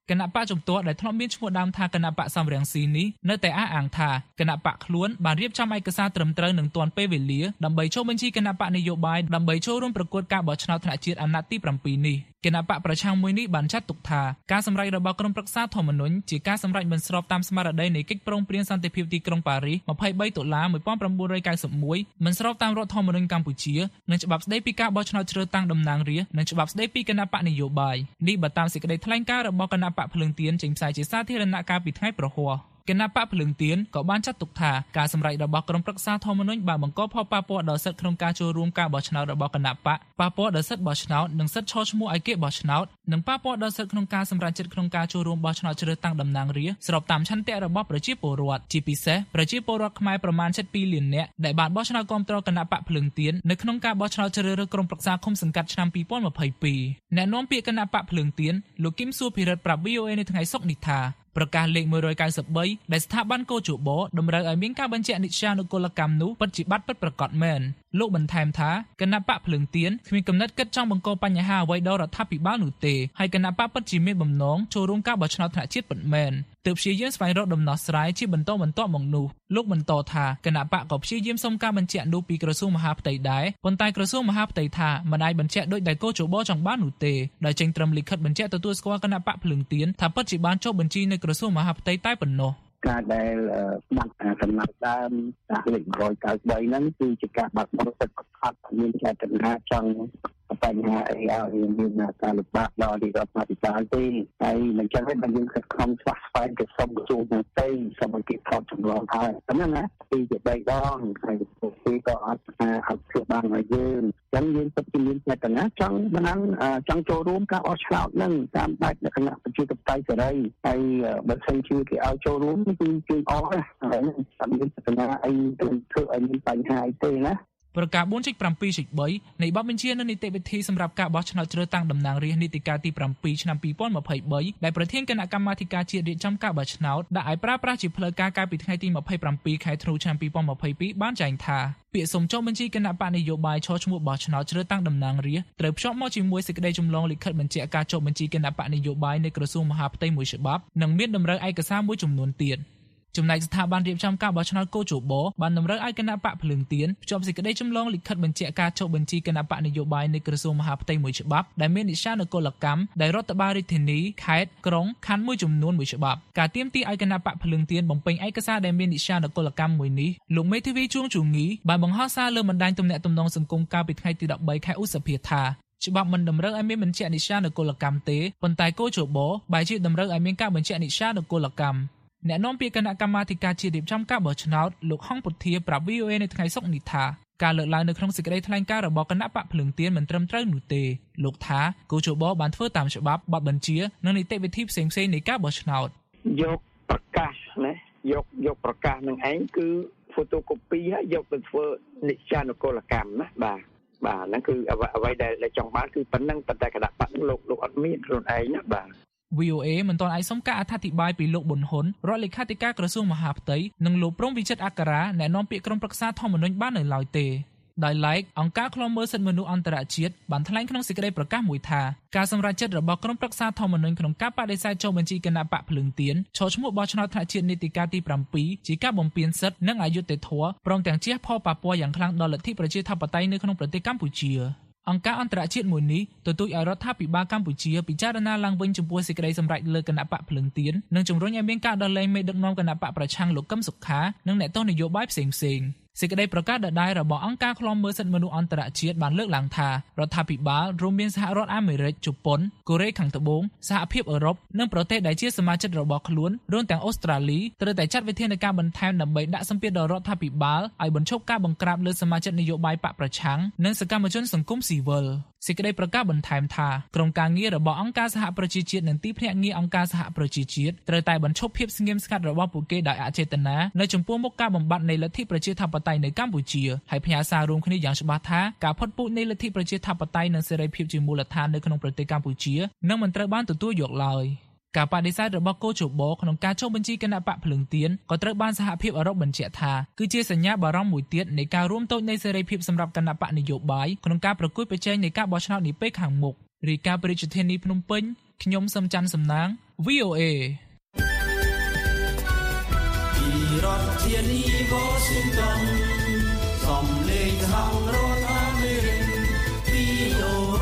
គណៈបកជំទាស់ដែលធ្លាប់មានឈ្មោះដើមថាគណៈបកសំរងស៊ីនេះនៅតែអះអាងថាគណៈបកខ្លួនបានរៀបចំឯកសារត្រឹមត្រូវនឹងទាន់ពេលវេលាដើម្បីចូលបញ្ជីគណៈបកនយោបាយដើម្បីចូលរួមប្រកួតការបោះឆ្នោតថ្នាក់ជាតិអាណត្តិទី7នេះគណៈបកប្រឆាំងមួយនេះបានចាត់ទុកថាការសម្រេចរបស់ក្រុមប្រឹក្សាធម្មនុញ្ញជាការសម្រេចមិនស្របតាមស្មារតីនៃកិច្ចព្រមព្រៀងសន្តិភាពទីក្រុងប៉ារីសម្ភៃបីតុលាmột nghìn chín trăm chín mươi mốtមិនស្របតាមរដ្ឋធម្មនុញ្ញកម្ពុជានិងច្បាប់ស្តីពីការបោះឆ្នោតជ្រើសតាំងតំណាងរាស្ត្រនិងច្បាប់ស្តីពីគណៈបកនយោបាយនេះបើតាមសេចក្តីថ្លែងការណ៍របស់គណៈបកភ្លើងទៀនចេញផ្សាយជាសាធារណៈកាលពីថ្ងៃប្រហ័សគណៈបកភ្លើងទៀនក៏បានចាត់ទុកថាការសម្រេចរបស់ក្រុមប្រឹក្សាធម្មនុញ្ញបានបង្កផលប៉ះពាល់ដល់សិទ្ធិក្នុងការចូលរួមការបោះឆ្នោតរបស់គណៈបកប៉ះពាល់ដល់សិទ្ធិបោះឆ្នោតនិងសិទ្ធិឈរឈ្មោះឯកេបោះឆ្នោតនិងប៉ះពាល់ដល់សិទ្ធិក្នុងការសម្រេចចិត្តក្នុងការចូលរួមបោះឆ្នោតជ្រើសតាំងតំណាងរាស្ត្រស្របតាមឆន្ទៈរបស់ប្រជាពលរដ្ឋជាពិសេសប្រជាពលរដ្ឋខ្មែរប្រមាណជិតពីរលាននាក់ដែលបានបោះឆ្នោតគាំទ្រគណៈបកភ្លើងទៀននៅក្នុងការបោះឆ្នោតជ្រើសរើសក្រុមប្រឹក្សាឃុំសង្កាត់ឆ្នាំពីរពាន់ยี่สิบสองអ្នកនាំពាក្យគណៈបកភ្លើងទៀនលោកគឹមសួរភិរិទ្ធប្រាប់ វី អូ เอ នៅថ្ងៃសុក្រនេះថាប្រកាសលេខមួយរយ九mươiបីដែលស្ថាប័នកោជបតម្រូវឲ្យមានការបញ្ជាក់និច្ចានុគលកម្មនោះពិតជាបាត់ពិតប្រាកដមែនលោកបន្ថែមថាគណៈបកភ្លើងទៀនគ្មានកំណត់គិតចង់បង្កបញ្ហាអ្វីដល់រដ្ឋាភិបាលនោះទេហើយគណៈបកពិតជាមានបំណងចូលរួមការបោះឆ្នោតថ្នាក់ជាតិពិតមែនទើបព្យាយាមស្វែងរកដំណោះស្រាយជាបន្តបន្ទាប់មកនោះលោកបន្តថាគណៈបកក៏ព្យាយាមសុំការបញ្ជាក់នោះពីក្រសួងមហាផ្ទៃដែរប៉ុន្តែក្រសួងមហាផ្ទៃថាមិនអាចបញ្ជាក់ដូចដែលកោជបចង់បាននោះទេដោយចេញត្រឹមលិខិតបញ្ជាក់ទទួលស្គាល់គណៈបកភ្លើងទៀនថាពិតជាបានចុះបញ្ជីនៅក្រសួងមហាផ្ទៃតែប៉ុណ្ណោះការដែលបាត់សំណាក់ដើមតាមលេខmột trăm chín mươi baហ្នឹងគឺជាការបាត់បង់សិទ្ធិប្រកបមានចេតនាចង់បញ្ហាអីឲ្យមានការលំបាកដល់រដ្ឋាភិបាលទេហើយមិនចឹងទេបើយើងខិតខំស្វះស្វែងទៅសុំក្រសួងទៅសុំឲ្យគេថតចម្លងហើយប៉ុណ្ណឹងណាពីជាបីដងហើយពួកគេក៏អត់អត់ធ្វើបានឲ្យយើងចឹងយើងពិតជាមានចេតនាចង់បានចង់ចូលរួមការបោះឆ្នោតហ្នឹងតាមបែបលក្ខណៈប្រជាធិបតេយ្យសេរីហើយបើសិនជាគេឲ្យចូលរួមគឺគឺអស់ហើយអត់មានចេតនាអីទៅធ្វើឲ្យមានបញ្ហាអីទេណាប្រកាសbốn chấm bảy chấm baនៃបទបញ្ជានៅនីតិវិធីសម្រាប់ការបោះឆ្នោតជ្រើសតាំងតំណាងរាស្ត្រនីតិកាលទី7ឆ្នាំពីរពាន់ยี่สิบสามដែលប្រធានគណៈកម្មាធិការជាតិរៀបចំការបោះឆ្នោតដាក់ឲ្យប្រើប្រាស់ជាផ្លូវការកាលពីថ្ងៃទីยี่สิบเจ็ดខែធ្នូឆ្នាំពីរពាន់ยี่สิบสองបានចែងថាពាក្យសុំចុះបញ្ជីគណៈបកនយោបាយឈរឈ្មោះបោះឆ្នោតជ្រើសតាំងតំណាងរាស្ត្រត្រូវភ្ជាប់មកជាមួយសេចក្តីចម្លងលិខិតបញ្ជាក់ការចុះបញ្ជីគណៈបកនយោបាយនៃក្រសួងមហាផ្ទៃមួយច្បាប់និងមានតម្រូវឯកសារមួយចំនួនទៀតចំណែកស្ថាប័នរៀបចំការបោះឆ្នោតកោជបបានតម្រូវឲ្យគណៈបកភ្លើងទៀនភ្ជាប់សេចក្តីចម្លងលិខិតបញ្ជាក់ការចុះបញ្ជីគណៈបកនយោបាយនៃក្រសួងមហាផ្ទៃមួយច្បាប់ដែលមាននិស្សិតនគរកម្មដែលរដ្ឋបាលរាជធានីខេត្តក្រុងខណ្ឌមួយចំនួនមួយច្បាប់ការទាមទារឲ្យគណៈបកភ្លើងទៀនបំពេញឯកសារដែលមាននិស្សិតនគរកម្មមួយនេះលោកមេធាវីជួងជងីបានបង្ហោះសារលើបណ្ដាញទំនាក់ទំនងសង្គមកាលពីថ្ងៃទី13ខែឧសភាថាច្បាប់មិនតម្រូវឲ្យមានបញ្ជាក់និស្សិតនគរកម្មទេប៉ុន្តែកោជបបែរជាតម្រូវឲ្យមានការបញ្ជាក់និស្សិតនគរកម្មអ្នកនាំពាក្យគណៈកម្មាធិការជាតិរៀបចំការបោះឆ្នោតលោកហងពុធាប្រាប់ វី អូ เอ នៅថ្ងៃសុក្រនេះថាការលើកឡើងនៅក្នុងសេចក្តីថ្លែងការណ៍របស់គណៈបកភ្លើងទៀនមិនត្រឹមត្រូវនោះទេលោកថាកោជបបានធ្វើតាមច្បាប់បទបញ្ជានិងនីតិវិធីផ្សេងៗនៃការបោះឆ្នោតយកប្រកាសណាយកយកប្រកាសនឹងឯងគឺ photocopy ហើយយកទៅធ្វើនិច្ចានុគលកម្មណាបាទបាទហ្នឹងគឺអ្វីដែលចង់បានគឺប៉ុណ្ណឹងប៉ុន្តែគណៈបកលោកលោកអត់មានខ្លួនឯងណាបាទវី អូ เอ មិនទាន់អាចសុំការអធិប្បាយពីលោកប៊ុនហ៊ុនរដ្ឋលេខាធិការក្រសួងមហាផ្ទៃនិងលោកព្រំវិចិត្រអក្សរាអ្នកនាំពាក្យក្រុមប្រឹក្សាធម្មនុញ្ញបាននៅឡើយទេដោយឡែកអង្គការឃ្លាំមើលសិទ្ធិមនុស្សអន្តរជាតិបានថ្លែងក្នុងសេចក្តីប្រកាសមួយថាការសម្រេចចិត្តរបស់ក្រុមប្រឹក្សាធម្មនុញ្ញក្នុងការបដិសេធចុះបញ្ជីគណៈបកភ្លើងទៀនឈរឈ្មោះបោះឆ្នោតថ្នាក់ជាតិនីតិកាលទី7ជាការបំពានសិទ្ធិនិងអយុត្តិធម៌ព្រមទាំងជះផលប៉ះពាល់យ៉ាងខ្លាំងដល់លទ្ធិប្រជាធិបតេយ្យនៅក្នុងប្រទេសកម្ពុជាអង្គការអន្តរជាតិមួយនេះទទូចឲ្យរដ្ឋាភិបាលកម្ពុជាពិចារណាឡើងវិញចំពោះសេចក្តីសម្រេចលើគណៈបកភ្លើងទៀននិងជំរុញឲ្យមានការដោះលែងមេដឹកនាំគណៈបកប្រឆាំងលោកកឹមសុខានិងអ្នកទស្សនយោបាយផ្សេងៗសេចក្តីប្រកាសដដែលរបស់អង្គការឃ្លាំមើលសិទ្ធិមនុស្សអន្តរជាតិបានលើកឡើងថារដ្ឋាភិបាលរួមមានសហរដ្ឋអាមេរិកជប៉ុនកូរ៉េខាងត្បូងសហភាពអឺរ៉ុបនិងប្រទេសដែលជាសមាជិករបស់ខ្លួនរួមទាំងអូស្ត្រាលីត្រូវតែចាត់វិធានការបន្ថែមដើម្បីដាក់សម្ពាធដល់រដ្ឋាភិបាលឲ្យបញ្ឈប់ការបង្ក្រាបលើសមាជិកនយោបាយបកប្រឆាំងនិងសកម្មជនសង្គមស៊ីវិលសេចក្តីប្រកាសបន្ថែមថាក្រុមការងាររបស់អង្គការសហប្រជាជាតិនិងទីភ្នាក់ងារអង្គការសហប្រជាជាតិត្រូវតែបញ្ឈប់ភាពស្ងៀមស្ងាត់របស់ពួកគេដោយអចេតនានៅចំពោះមុខការបំបត្តិនៃលទ្ធិប្រជាធិបតេយ្យនៅកម្ពុជាហើយផ្ញើសាររួមគ្នាយ៉ាងច្បាស់ថាការផុតពូជនៃលទ្ធិប្រជាធិបតេយ្យនិងសេរីភាពជាមូលដ្ឋាននៅក្នុងប្រទេសកម្ពុជានឹងមិនត្រូវបានទទួលយកឡើយការបដិសេធរបស់កោជបក្នុងការចុះបញ្ជីគណៈបកភ្លើងទៀនក៏ត្រូវបានសហភាពអឺរ៉ុបបញ្ជាក់ថាគឺជាសញ្ញាបារម្ភមួយទៀតនៃការរួមតូចនៃសេរីភាពសម្រាប់គណៈបកនយោបាយក្នុងការប្រកួតប្រជែងនៃការបោះឆ្នោតនាពេលខាងមុខរាយការណ៍ពីរាជធានីភ្នំពេញខ្ញុំសំច័ន្ទសំណាង វី អូ เอពីរដ្ឋធានី Washington សំឡេងហៅរដ្ឋអាមេរិក វី អូ เอ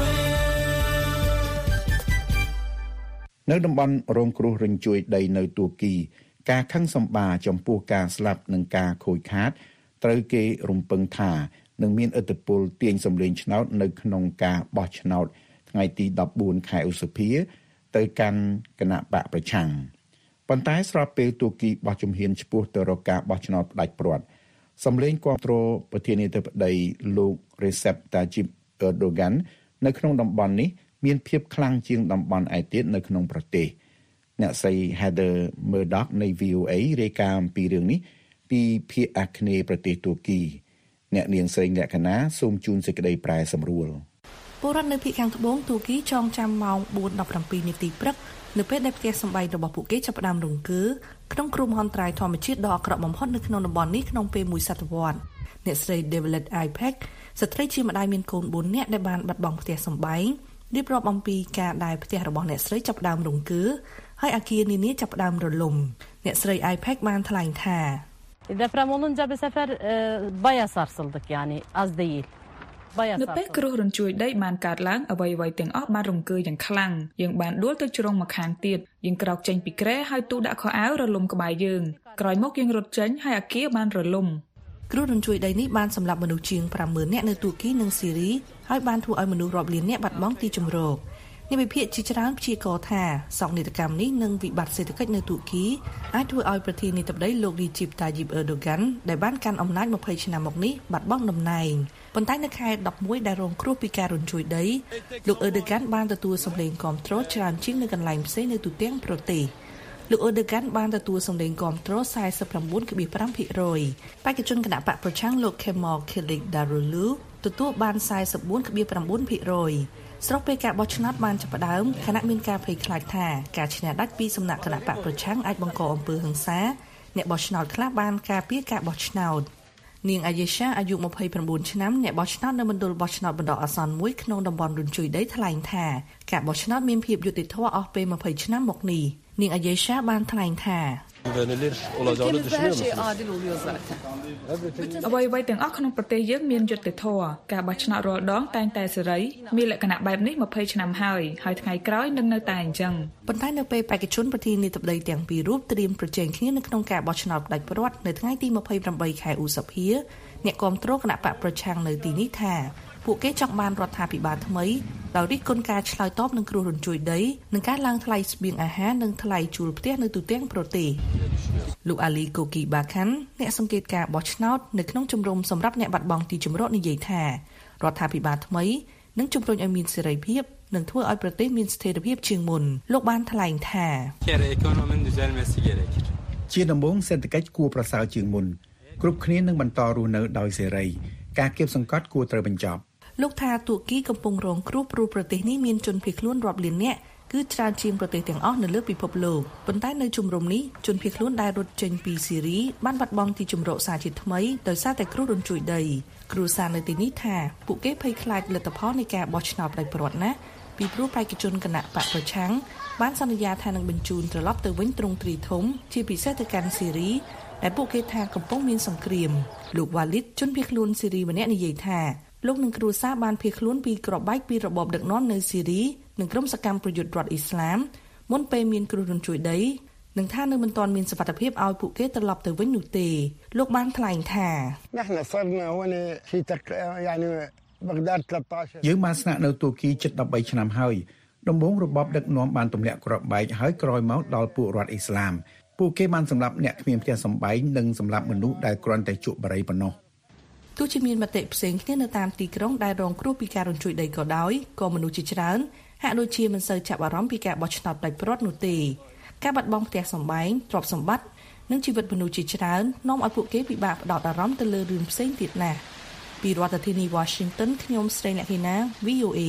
នៅតំបន់រងគ្រោះរញ្ជួយដីនៅទួរគីការខឹងសម្បាចំពោះការស្លាប់និងការខូចខាតត្រូវគេរំពឹងថានឹងមានឥទ្ធិពលទាញសម្លេងឆ្នោតនៅក្នុងការបោះឆ្នោតថ្ងៃទីដប់បួនខែឧសភាទៅកាន់គណៈបកប្រឆាំងប៉ុន្តែស្របពេលទួរគីបោះជំហានឆ្ពោះទៅរកការបោះឆ្នោតផ្ដាច់ព្រាត់សម្លេងគាំទ្រប្រធានាធិបតីលោក Recep Tayyip Erdogan នៅក្នុងតំបន់នេះមានភាពខ្លាំងជាងតំបន់ឯទៀតនៅក្នុងប្រទេសអ្នកស្រី Heather Murdoch នៃ វី អូ เอ រាយការណ៍អំពីរឿងនេះពីភាគអាគ្នេយ៍ប្រទេសទួរគីអ្នកនាងស្រីលក្ខណាសូមជូនសេចក្តីប្រែសម្រួលពលរដ្ឋនៅភាគខាងត្បូងទួរគីចងចាំម៉ោង បួនដប់ប្រាំពីរ នាទីព្រឹកនៅពេលដែលផ្ទះសម្បែងរបស់ពួកគេចាប់ផ្ដើមរង្គើក្នុងគ្រោះមហន្តរាយធម្មជាតិដ៏អាក្រក់បំផុតនៅក្នុងតំបន់នេះក្នុងពេលមួយសតវត្សរ៍អ្នកស្រី Devlet Ipac ស្ត្រីជាម្ដាយមានកូនបួននាក់ដែលបានបាត់បង់ផ្ទះសម្បែងរៀបរាប់អំពីការដែលផ្ទះរបស់អ្នកស្រីចាប់ផ្ដើមរង្គើហើយអគារនានាចាប់ផ្ដើមរលំអ្នកស្រី Ipac បានថ្លែងថានៅពេលគ្រោះរញ្ជួយដីបានកើតឡើងអ្វីៗទាំងអស់បានរង្គើយ៉ាងខ្លាំងយើងបានដួលទៅជ្រុងមកខាងទៀតយើងក្រោកចេញពីគ្រែហើយទូដាក់ខោអាវរលំក្បែរយើងក្រោយមកយើងរត់ចេញហើយអគារបានរលំគ្រោះរញ្ជួយដីនេះបានសម្លាប់មនុស្សជាង ប្រាំម៉ឺន នាក់នៅទួរគីនិងស៊ីរីហើយបានធ្វើឲ្យមនុស្សរាប់លាននាក់បាត់បង់ទីជម្រកអ្នកវិភាគជាច្រើនព្យាករណ៍ថាសោកនាដកម្មនេះនិងវិបត្តិសេដ្ឋកិច្ចនៅទួរគីអាចធ្វើឲ្យប្រធានាធិបតីលោក Recep Tayyip Erdogan ដែលបានកាន់អំណាច ម្ភៃ ឆ្នាំមកនេះបាត់បង់តំណែងប៉ុន្តែនៅខែដប់មួយដែលរងគ្រោះពីការរញ្ជួយដីលោក Erdogan បានទទួលសម្លេងគាំទ្រច្រើនជាងនៅកន្លែងផ្សេងនៅទូទាំងប្រទេសលោក Erdogan បានទទួលសម្លេងគាំទ្រ សែសិបប្រាំបួនភាគប្រាំ ភាគរយ បេក្ខជនគណៈបកប្រឆាំងលោក Kemal Kılıçdaroğlu ទទួលបាន សែសិបបួនភាគប្រាំបួន ភាគរយ ស្របពេលការបោះឆ្នោតបានចាប់ផ្ដើមគណៈមានការភ័យខ្លាចថាការឈ្នះដាច់ពីសំណាក់គណៈបកប្រឆាំងអាចបង្កអំពើហិង្សាអ្នកបោះឆ្នោតខ្លះបានការពារការបោះឆ្នោតនាងអាយេសាអាយុ ម្ភៃប្រាំបួន ឆ្នាំអ្នកបោះឆ្នោតនៅមណ្ឌលបោះឆ្នោតបណ្ដោះអាសន្នមួយក្នុងតំបន់រញ្ជួយដីថ្លែងថាការបោះឆ្នោតមានភាពយុត្តិធម៌អស់ពេល ម្ភៃ ឆ្នាំមកនេះនាងអាយេសាបានថ្លែងថាអ្វីៗទាំងអស់ក្នុងប្រទេសយើងមានយុត្តិធម៌ការបោះឆ្នោតរាល់ដងតែងតែសេរីមានលក្ខណៈបែបនេះ ម្ភៃ ឆ្នាំហើយហើយថ្ងៃក្រោយនឹងនៅតែអញ្ចឹងប៉ុន្តែនៅពេលបេក្ខជនប្រធានាធិបតីទាំងពីររូបត្រៀមប្រជែងគ្នានៅក្នុងការបោះឆ្នោតផ្ដាច់ព្រាត់នៅថ្ងៃទី ម្ភៃប្រាំបី ខែឧសភាអ្នកគាំទ្រគណៈបកប្រឆាំងនៅទីនេះថាពួកគេចង់បានរដ្ឋាភិបាលថ្មីដោយរិះគន់ការឆ្លើយតបនឹងគ្រោះរញ្ជួយដីនិងការឡើងថ្លៃស្បៀងអាហារនិងថ្លៃជួលផ្ទះនៅទូទាំងប្រទេសលោកអាលីកូគីបាខាន់អ្នកសង្កេតការបោះឆ្នោតនៅក្នុងជំរំសម្រាប់អ្នកបាត់បង់ទីជម្រកនិយាយថារដ្ឋាភិបាលថ្មីនឹងជំរុញឲ្យមានសេរីភាពនិងធ្វើឲ្យប្រទេសមានស្ថិរភាពជាងមុនលោកបានថ្លែងថាជាដំបូងសេដ្ឋកិច្ចគួរប្រសើរជាងមុនគ្រប់គ្នានឹងបន្តរស់នៅដោយសេរីការគៀបសង្កត់គួរត្រូវបញ្ចប់លោកថាទួរគីកំពុងរងគ្រោះព្រោះប្រទេសនេះមានជនភៀសខ្លួនរាប់លាននាក់គឺច្រើនជាងប្រទេសទាំងអស់នៅលើពិភពលោកប៉ុន្តែនៅជំរំនេះជនភៀសខ្លួនដែលរត់ចេញពីស៊ីរីបានបាត់បង់ទីជម្រកសារជាតិថ្មីដោយសារតែគ្រោះរញ្ជួយដីគ្រួសារនៅទីនេះថាពួកគេភ័យខ្លាចលទ្ធផលនៃការបោះឆ្នោតផ្ដាច់ព្រាត់ណាស់ពីព្រោះបេក្ខជនគណៈបកប្រឆាំងបានសន្យាថានឹងបញ្ជូនត្រឡប់ទៅវិញទ្រង់ទ្រីធំជាពិសេសទៅកាន់ស៊ីរីដែលពួកគេថាកំពុងមានសង្គ្រាមលោកវ៉ាលីតជនភៀសខ្លួនស៊ីរីម្នាក់និយាយថាលោកនឹងគ្រួសារបានភៀសខ្លួនពីក្របបែកពីរបបដឹកនាំនៅស៊ីរីនិងក្រុមសកម្មប្រយុទ្ធរដ្ឋអ៊ីស្លាមមុនពេលមានគ្រោះរញ្ជួយដីនឹងថានៅមិនទាន់មានសុវត្ថិភាពឲ្យពួកគេត្រឡប់ទៅវិញនោះទេលោកបានថ្លែងថាយើងបានស្នាក់នៅទួរគីជិតដប់បីឆ្នាំហើយដំបូងរបបដឹកនាំបានទម្លាក់គ្រាប់បែកហើយក្រោយមកដល់ពួករដ្ឋអ៊ីស្លាមពួកគេបានសម្លាប់អ្នកគ្មានផ្ទះសម្បែងនិងសម្លាប់មនុស្សដែលគ្រាន់តែជក់បារីប៉ុណ្ណោះទោះជាមានមតិផ្សេងគ្នានៅតាមទីក្រុងដែលរងគ្រោះពីការរញ្ជួយដីក៏ដោយក៏មនុស្សជាច្រើនហាក់ដូចជាមិនសូវចាប់អារម្មណ៍ពីការបោះឆ្នោតផ្ដាច់ព្រាត់នោះទេការបាត់បង់ផ្ទះសម្បែងទ្រព្យសម្បត្តិនិងជីវិតមនុស្សជាច្រើននាំឲ្យពួកគេពិបាកផ្ដោតអារម្មណ៍ទៅលើរឿងផ្សេងទៀតណាស់ពីរដ្ឋធានី Washington ខ្ញុំស្រីអ្នកហេណា វី អូ เอ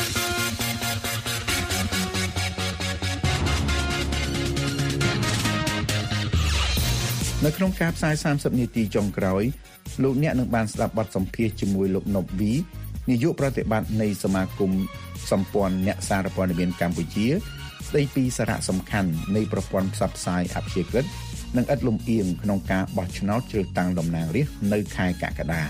នៅក្នុងការផ្សាយសាមសិបនាទីចុងក្រោយលោកអ្នកនឹងបានស្ដាប់បទសម្ភាសន៍ជាមួយលោកណុបវីនាយកប្រតិបត្តិនៃសមាគមសម្ព័ន្ធអ្នកសារព័ត៌មានកម្ពុជាស្ដីពីសារៈសំខាន់នៃប្រព័ន្ធផ្សព្វផ្សាយអព្យាក្រឹតនិងឥតលំអៀងក្នុងការបោះឆ្នោតជ្រើសតាំងតំណាងរាស្ត្រនៅខែកក្កដា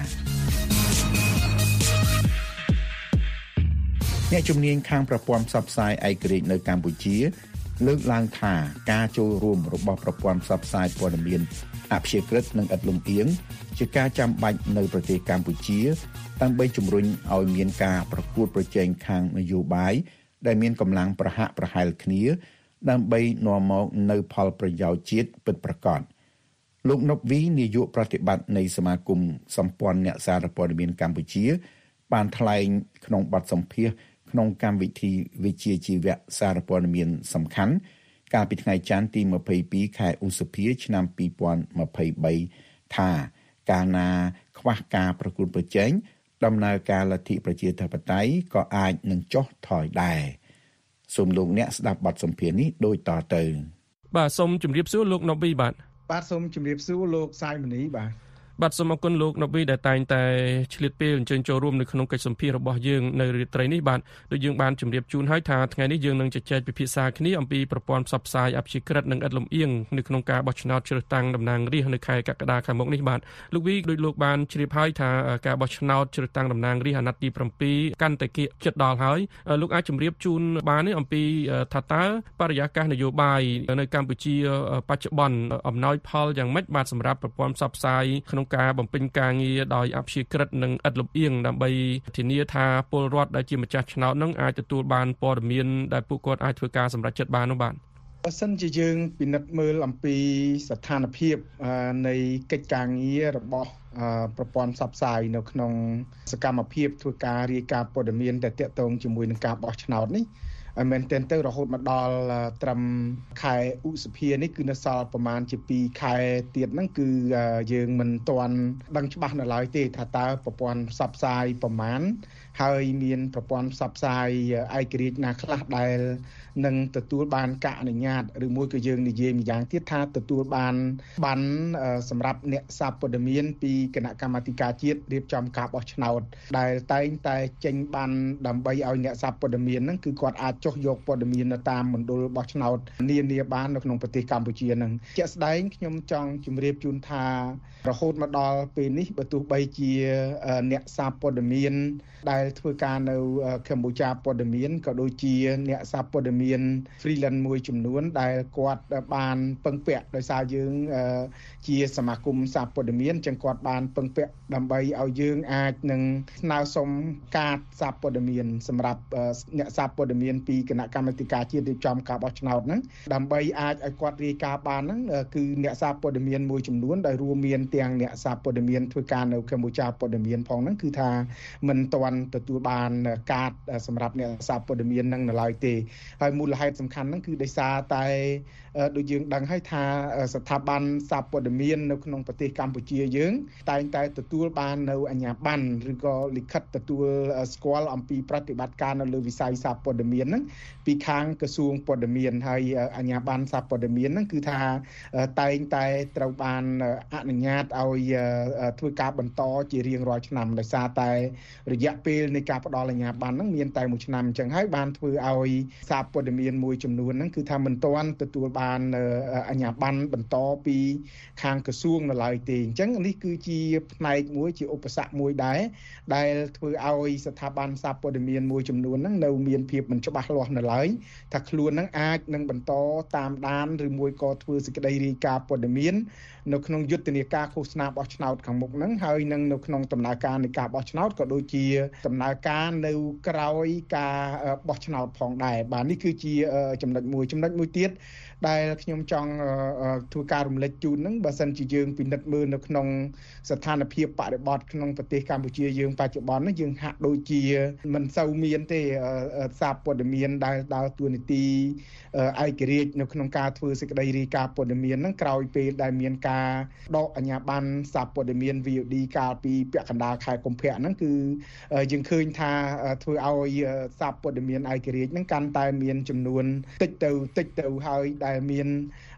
អ្នកជំនាញខាងប្រព័ន្ធផ្សព្វផ្សាយឯករាជ្យនៅកម្ពុជាលើកឡើងថាការចូលរួមរបស់ប្រព័ន្ធផ្សព្វផ្សាយព័ត៌មានអព្យាក្រឹតនិងឥតលំអៀងជាការចាំបាច់នៅប្រទេសកម្ពុជាដើម្បីជំរុញឲ្យមានការប្រកួតប្រជែងខាងនយោបាយដែលមានកម្លាំងប្រហាក់ប្រហែលគ្នាដើម្បីនាំមកនូវផលប្រយោជន៍ជាតិពិតប្រាកដលោកណុបវីនាយកប្រតិបត្តិនៃសមាគមសម្ព័ន្ធអ្នកសារព័ត៌មានកម្ពុជាបានថ្លែងក្នុងបទសម្ភាសន៍ក្នុងកម្មវិធីវិជ្ជាជីវៈសារព័ត៌មានសំខាន់កាលពីថ្ងៃច័ន្ទទីម្ភៃពីរខែឧសភាឆ្នាំពីរពាន់ម្ភៃបីថាកាលណាខ្វះការប្រកួតប្រជែងដំណើរការលទ្ធិប្រជាធិបតេយ្យក៏អាចនឹងចុះថយដែរសូមលោកអ្នកស្ដាប់បទសម្ភាសន៍នេះដូចតទៅបាទសូមជម្រាបសួរលោកណូវីបាទបាទសូមជម្រាបសួរលោកសាយមនីបាទបាទសូមអរគុណលោកណូវីដែលតែងតែឆ្លៀតពេលអញ្ជើញចូលរួមនៅក្នុងកិច្ចសម្ភាសន៍របស់យើងនៅរាត្រីនេះបាទដូចយើងបានជម្រាបជូនហើយថាថ្ងៃនេះយើងនឹងជជែកពិភាក្សាគ្នាអំពីប្រព័ន្ធផ្សព្វផ្សាយអព្យាក្រឹតនិងឥតលំអៀងនៅក្នុងការបោះឆ្នោតជ្រើសតាំងតំណាងរាស្ត្រនៅខែកក្កដាខាងមុខនេះបាទលោកវីដូចលោកបានជ្រាបហើយថាការបោះឆ្នោតជ្រើសតាំងតំណាងរាស្ត្រអាណត្តិទី7កាន់តែគៀកជិតដល់ហើយលោកអាចជម្រាបជូនបាននេះអំពីថាតើបរិយាកាសនយោបាយនៅកម្ពុជាបច្ចុប្បន្នអំណោយផលយ៉ាងម៉េចបាទសម្រាប់ប្រព័ន្ធផ្សព្វផ្សាយក្នុងការបំពេញការងារដោយអព្យាក្រឹតនិងឥតលំអៀងដើម្បីធានាថាពលរដ្ឋដែលជាម្ចាស់ឆ្នោតនឹងអាចទទួលបានព័ត៌មានដែលពួកគាត់អាចធ្វើការសម្រេចចិត្តបាននោះបាទបើសិនជាយើងពិនិត្យមើលអំពីស្ថានភាពនៃកិច្ចការងាររបស់ប្រព័ន្ធផ្សព្វផ្សាយនៅក្នុងសកម្មភាពធ្វើការរាយការណ៍ព័ត៌មានដែលទាក់ទងជាមួយនឹងការបោះឆ្នោតនេះឲ្យមែនទែនទៅរហូតមកដល់ត្រឹមខែឧសភានេះគឺនៅសល់ប្រមាណជាពីរខែទៀតហ្នឹងគឺយើងមិនទាន់ដឹងច្បាស់នៅឡើយទេថាតើប្រព័ន្ធផ្សព្វផ្សាយប្រមាណហើយមានប្រព័ន្ធផ្សព្វផ្សាយឯករាជ្យណាខ្លះដែលនឹងទទួលបានការអនុញ្ញាតឬមួយក៏យើងនិយាយម្យ៉ាងទៀតថាទទួលបានបានសម្រាប់អ្នកសារព័ត៌មានពីគណៈកម្មាធិការជាតិរៀបចំការបោះឆ្នោតដែលតែងតែចេញបានដើម្បីឲ្យអ្នកសារព័ត៌មានហ្នឹងគឺគាត់អាចចុះយកព័ត៌មាននៅតាមមណ្ឌលបោះឆ្នោតនានាបាននៅក្នុងប្រទេសកម្ពុជាហ្នឹងជាក់ស្ដែងខ្ញុំចង់ជម្រាបជូនថារហូតមកដល់ពេលនេះបើទោះបីជាអ្នកសារព័ត៌មានដែលធ្វើការនៅកម្ពុជាព័ត៌មានក៏ដូចជាអ្នកសារព័ត៌មាន freelance មួយចំនួនដែលគាត់បានពឹងពាក់ដោយសារយើងជាសមាគមសារព័ត៌មានចឹងគាត់បានពឹងពាក់ដើម្បីឲ្យយើងអាចនឹងស្នើសុំកាតសារព័ត៌មានសម្រាប់អ្នកសារព័ត៌មានពីគណៈកម្មាធិការជាតិរៀបចំការបោះឆ្នោតហ្នឹងដើម្បីអាចឲ្យគាត់រាយការណ៍បានហ្នឹងគឺអ្នកសារព័ត៌មានមួយចំនួនដែលរួមមានទាំងអ្នកសារព័ត៌មានធ្វើការនៅកម្ពុជាព័ត៌មានផងហ្នឹងគឺថាមិនទាន់ទទួលបានកាតសម្រាប់អ្នកសារព័ត៌មានហ្នឹងនៅឡើយទេហើយមូលហេតុសំខាន់ហ្នឹងគឺដោយសារតែដូចយើងដឹងហើយថាស្ថាប័នសារព័ត៌មាននៅក្នុងប្រទេសកម្ពុជាយើងតែងតែទទួលបាននៅអាជ្ញាប័ណ្ណឬក៏លិខិតទទួលស្គាល់អំពីប្រតិបត្តិការនៅលើវិស័យសារព័ត៌មានហ្នឹងពីខាងក្រសួងព័ត៌មានហើយអាជ្ញាប័ណ្ណសារព័ត៌មានហ្នឹងគឺថាតែងតែត្រូវបានអនុញ្ញាតឲ្យធ្វើការបន្តជារៀងរាល់ឆ្នាំដោយសារតែរយៈពេលនៃការផ្ដល់អាជ្ញាប័ណ្ណហ្នឹងមានតែមួយឆ្នាំអញ្ចឹងហើយបានធ្វើឲ្យសារព័ត៌មានមួយចំនួនហ្នឹងគឺថាមិនទាន់ទទួលបានអាជ្ញាប័ណ្ណបន្តពីខាងក្រសួងនៅឡើយទេអញ្ចឹងនេះគឺជាផ្នែកមួយជាឧបសគ្គមួយដែរដែលធ្វើឲ្យស្ថាប័នសារព័ត៌មានមួយចំនួនហ្នឹងនៅមានភាពមិនច្បាស់លាស់នៅឡើយថាខ្លួនហ្នឹងអាចនឹងបន្តតាមដានឬមួយក៏ធ្វើសេចក្តីរាយការណ៍ព័ត៌មាននៅក្នុងយុទ្ធនាការឃោសនាបោះឆ្នោតខាងមុខហ្នឹងហើយនឹងនៅក្នុងដំណើរការនៃការបោះឆ្នោតក៏ដូចជាដំណើរការនៅក្រោយការបោះឆ្នោតផងដែរបាទនេះគឺជាចំណុចមួយចំណុចមួយទៀតដែលខ្ញុំចង់ធ្វើការរំលេចជូនហ្នឹងបើសិនជាយើងពិនិត្យមើលនៅក្នុងស្ថានភាពបរិបទក្នុងប្រទេសកម្ពុជាយើងបច្ចុប្បន្ននេះយើងហាក់ដូចជាមិនសូវមានទេសារព័ត៌មានដែលដើរតួនាទីឯករាជ្យនៅក្នុងការធ្វើសេចក្តីរាយការណ៍ព័ត៌មានហ្នឹងក្រោយពេលដែលមានការដកអាជ្ញាប័ណ្ណសារព័ត៌មាន វី អូ ឌី កាលពីពាក់កណ្ដាលខែកុម្ភៈហ្នឹងគឺយើងឃើញថាធ្វើឲ្យសារព័ត៌មានឯករាជ្យហ្នឹងកាន់តែមានចំនួនតិចទៅតិចទៅហើយដែលមាន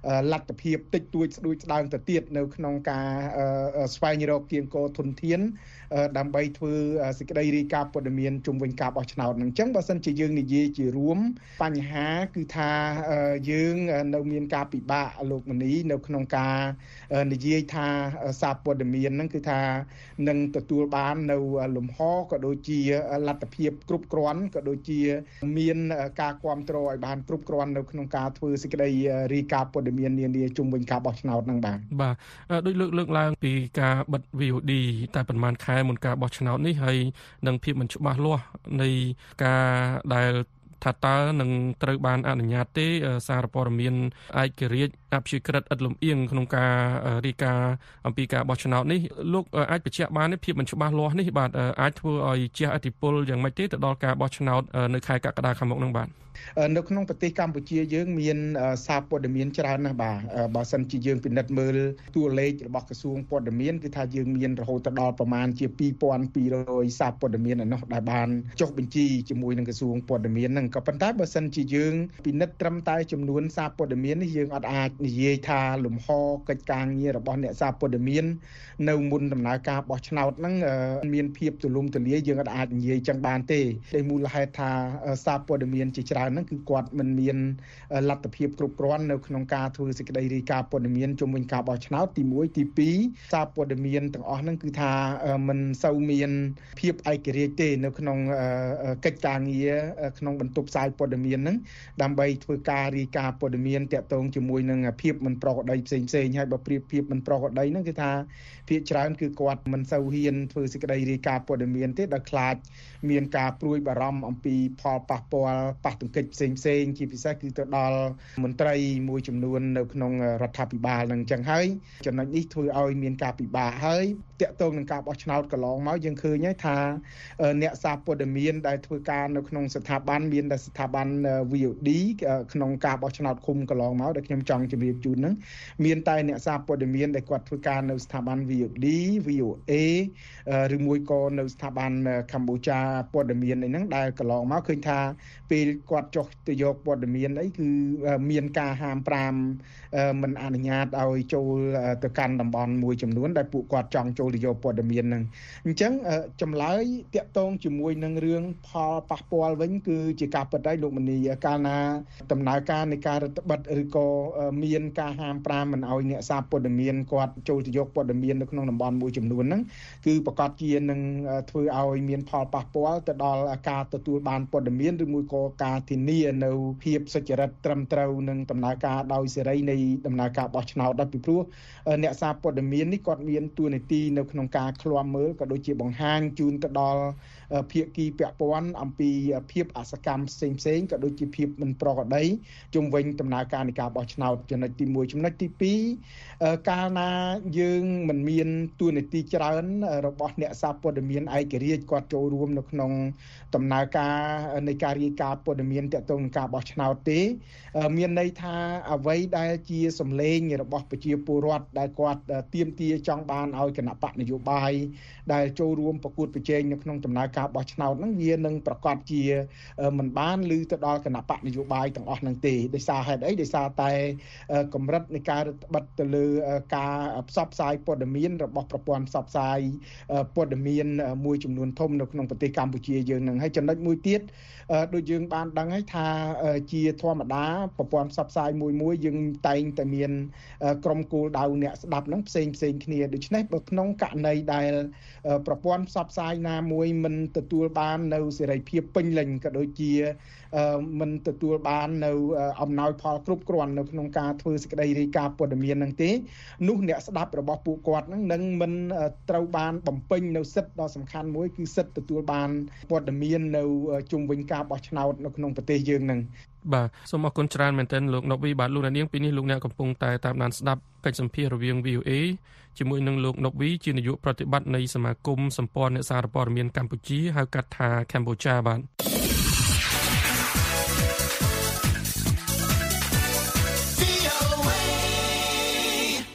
លទ្ធភាពតិចតួចស្ដួយស្ដើងទៅទៀតនៅក្នុងការស្វែងរកគៀងគរធនធានដើម្បីធ្វើសេចក្តីរាយការណ៍ព័ត៌មានជុំវិញការបោះឆ្នោតហ្នឹងអញ្ចឹងបើសិនជាយើងនិយាយជារួមបញ្ហាគឺថាយើងនៅមានការពិបាកលោកមនីនៅក្នុងការនិយាយថាសារព័ត៌មានហ្នឹងគឺថានឹងទទួលបាននៅលំហក៏ដូចជាលទ្ធភាពគ្រប់គ្រាន់ក៏ដូចជាមានការគ្រប់គ្រងឲ្យបានគ្រប់គ្រាន់នៅក្នុងការធ្វើសេចក្តីរាយការណ៍ព័ត៌មាននានាជុំវិញការបោះឆ្នោតហ្នឹងបាទបាទដូចលើកលើកឡើងពីការបិទ វី អូ ឌី តែប្រហែលខែមុនការបោះឆ្នោតនេះហើយនឹងភាពមិនច្បាស់លាស់នៃការដែលថាតើនឹងត្រូវបានអនុញ្ញាតទេសារព័ត៌មានឯករាជ្យអព្យាក្រឹតឥតលំអៀងក្នុងការរាយការណ៍អំពីការបោះឆ្នោតនេះលោកអាចបញ្ជាក់បានទេភាពមិនច្បាស់លាស់នេះបាទអាចធ្វើឲ្យជះឥទ្ធិពលយ៉ាងម៉េចទេទៅដល់ការបោះឆ្នោតនៅខែកក្កដាខាងមុខនឹងបាទនៅក្នុងប្រទេសកម្ពុជាយើងមានសារព័ត៌មានច្រើនណាស់បាទបើសិនជាយើងពិនិត្យមើលតួលេខរបស់ក្រសួងព័ត៌មានគឺថាយើងមានរហូតដល់ប្រមាណជាពីរពាន់ពីររយសារព័ត៌មានឯនោះដែលបានចុះបញ្ជីជាមួយនឹងក្រសួងព័ត៌មានហ្នឹងក៏ប៉ុន្តែបើសិនជាយើងពិនិត្យត្រឹមតែចំនួនសារព័ត៌មាននេះយើងអត់អាចនិយាយថាលំហកិច្ចការងាររបស់អ្នកសារព័ត៌មាននៅមុនដំណើរការបោះឆ្នោតហ្នឹងមានភាពទូលំទូលាយយើងអត់អាចនិយាយចឹងបានទេដោយមូលហេតុថាសារព័ត៌មានជាច្រើនហ្នឹងគឺគាត់មិនមានលទ្ធភាពគ្រប់គ្រាន់នៅក្នុងការធ្វើសេចក្តីរាយការណ៍ព័ត៌មានជុំវិញការបោះឆ្នោតទីមួយទីពីរសារព័ត៌មានទាំងអស់ហ្នឹងគឺថាមិនសូវមានភាពឯករាជ្យទេនៅក្នុងកិច្ចការងារក្នុងបន្ទប់ផ្សាយព័ត៌មានហ្នឹងដើម្បីធ្វើការរាយការណ៍ព័ត៌មានតាក់ទងជាមួយនឹងភាពមិនប្រក្រតីផ្សេងផ្សេងហើយបើប្រៀបធៀបមិនប្រក្រតីហ្នឹងគឺថាភាគច្រើនគឺគាត់មិនសូវហ៊ានធ្វើសេចក្តីរាយការណ៍ព័ត៌មានទេដោយខ្លាចមានការព្រួយបារម្ភអំពីផលប៉ះពាល់ប៉ះទង្គិចផ្សេងផ្សេងជាពិសេសគឺទៅដល់មន្ត្រីមួយចំនួននៅក្នុងរដ្ឋាភិបាលនឹងអញ្ចឹងហើយចំណុចនេះធ្វើឲ្យមានការពិបាកហើយតាក់ទងនឹងការបោះឆ្នោតកន្លងមកយើងឃើញហើយថាអ្នកសារព័ត៌មានដែលធ្វើការនៅក្នុងស្ថាប័នមានតែស្ថាប័ន វី អូ ឌី ក្នុងការបោះឆ្នោតឃុំកន្លងមកដែលខ្ញុំចង់ជម្រាបជូនហ្នឹងមានតែអ្នកសារព័ត៌មានដែលគាត់ធ្វើការនៅស្ថាប័ន វី អូ ឌី វី អូ អេ ឬមួយក៏នៅស្ថាប័នកម្ពុជាព័ត៌មានអីហ្នឹងដែលកន្លងមកឃើញថាពេលគាត់ចុះទៅយកព័ត៌មានអីគឺមានការហាមប្រាមមិនអនុញ្ញាតឲ្យចូលទៅកាន់តំបន់មួយចំនួនដែលពួកគាត់ចង់ចូលទៅយកព័ត៌មានហ្នឹងអញ្ចឹងចម្លើយតាក់ទងជាមួយនឹងរឿងផលប៉ះពាល់វិញគឺជាការពិតហើយលោកមនីកាលណាដំណើរការនៃការរដ្ឋបិទឬក៏មានការហាមប្រាមមិនឲ្យអ្នកសារព័ត៌មានគាត់ចូលទៅយកព័ត៌មាននៅក្នុងតំបន់មួយចំនួនហ្នឹងគឺប្រកាសជានឹងធ្វើឲ្យមានផលប៉ះពាល់ទៅដល់ការទទួលបានព័ត៌មានឬមួយក៏ការធានានៅភាពសុចរិតត្រឹមត្រូវនឹងដំណើរការដោយសេរីនៃដំណើរការបោះឆ្នោតដោយពីព្រោះអ្នកសារព័ត៌មាននេះគាត់មានតួនាទីនៅក្នុងការឃ្លាំមើលក៏ដូចជាបង្ហាញជូនទៅដល់ភាគីពាក់ព័ន្ធអំពីភាពអសកម្មផ្សេងផ្សេងក៏ដូចជាភាពមិនប្រក្រតីជុំវិញដំណើរការនៃការបោះឆ្នោតចំណុចទីមួយចំណុចទីពីរកាលណាយើងមិនមានតួនាទីច្រើនរបស់អ្នកសារព័ត៌មានឯករាជ្យគាត់ចូលរួមនៅក្នុងដំណើរការនៃការរាយការណ៍ព័ត៌មានទាក់ទងនឹងការបោះឆ្នោតទេមានន័យថាអ្វីដែលជាសម្លេងរបស់ប្រជាពលរដ្ឋដែលគាត់ទាមទារចង់បានឲ្យគណៈបកនយោបាយដែលចូលរួមប្រកួតប្រជែងនៅក្នុងដំណើរការបោះឆ្នោតហ្នឹងវានឹងប្រកាសជាមិនបានឮទៅដល់គណៈបកនយោបាយទាំងអស់ហ្នឹងទេដោយសារហេតុអីដោយសារតែកម្រិតនៃការរដ្ឋបិទទៅលើការផ្សព្វផ្សាយព័ត៌មានរបស់ប្រព័ន្ធផ្សព្វផ្សាយព័ត៌មានមួយចំនួនធំនៅក្នុងប្រទេសកម្ពុជាយើងហ្នឹងហើយចំណុចមួយទៀតដូចយើងបានដឹងហើយថាជាធម្មតាប្រព័ន្ធផ្សព្វផ្សាយមួយមួយយើងតែងតែមានក្រុមគោលដៅអ្នកស្ដាប់ហ្នឹងផ្សេងផ្សេងគ្នាដូច្នេះបើក្នុងករណីដែលប្រព័ន្ធផ្សព្វផ្សាយណាមួយមិនទទួលបាននៅសេរីភាពពេញលេញក៏ដូចជាមិនទទួលបាននៅអំណោយផលគ្រប់គ្រាន់នៅក្នុងការធ្វើសេចក្តីរាយការណ៍ព័ត៌មានហ្នឹងទេនោះអ្នកស្ដាប់របស់ពួកគាត់ហ្នឹងនឹងមិនត្រូវបានបំពេញនៅសិទ្ធិដ៏សំខាន់មួយគឺសិទ្ធិទទួលបានព័ត៌មាននៅជុំវិញការបោះឆ្នោតនៅក្នុងប្រទេសយើងហ្នឹងបាទសូមអរគុណច្រើនមែនទែនលោកណូវីបាទលោកនាងពីនេះលោកអ្នកកំពុងតែតាមដានស្ដាប់កិច្ចសម្ភាសន៍រវាង វី អូ អេ ជាមួយនឹងលោកណូវីជានាយកប្រតិបត្តិនៃសមាគមសម្ព័ន្ធអ្នកសារព័ត៌មានកម្ពុជាហៅកាត់ថា Cambodia បាទ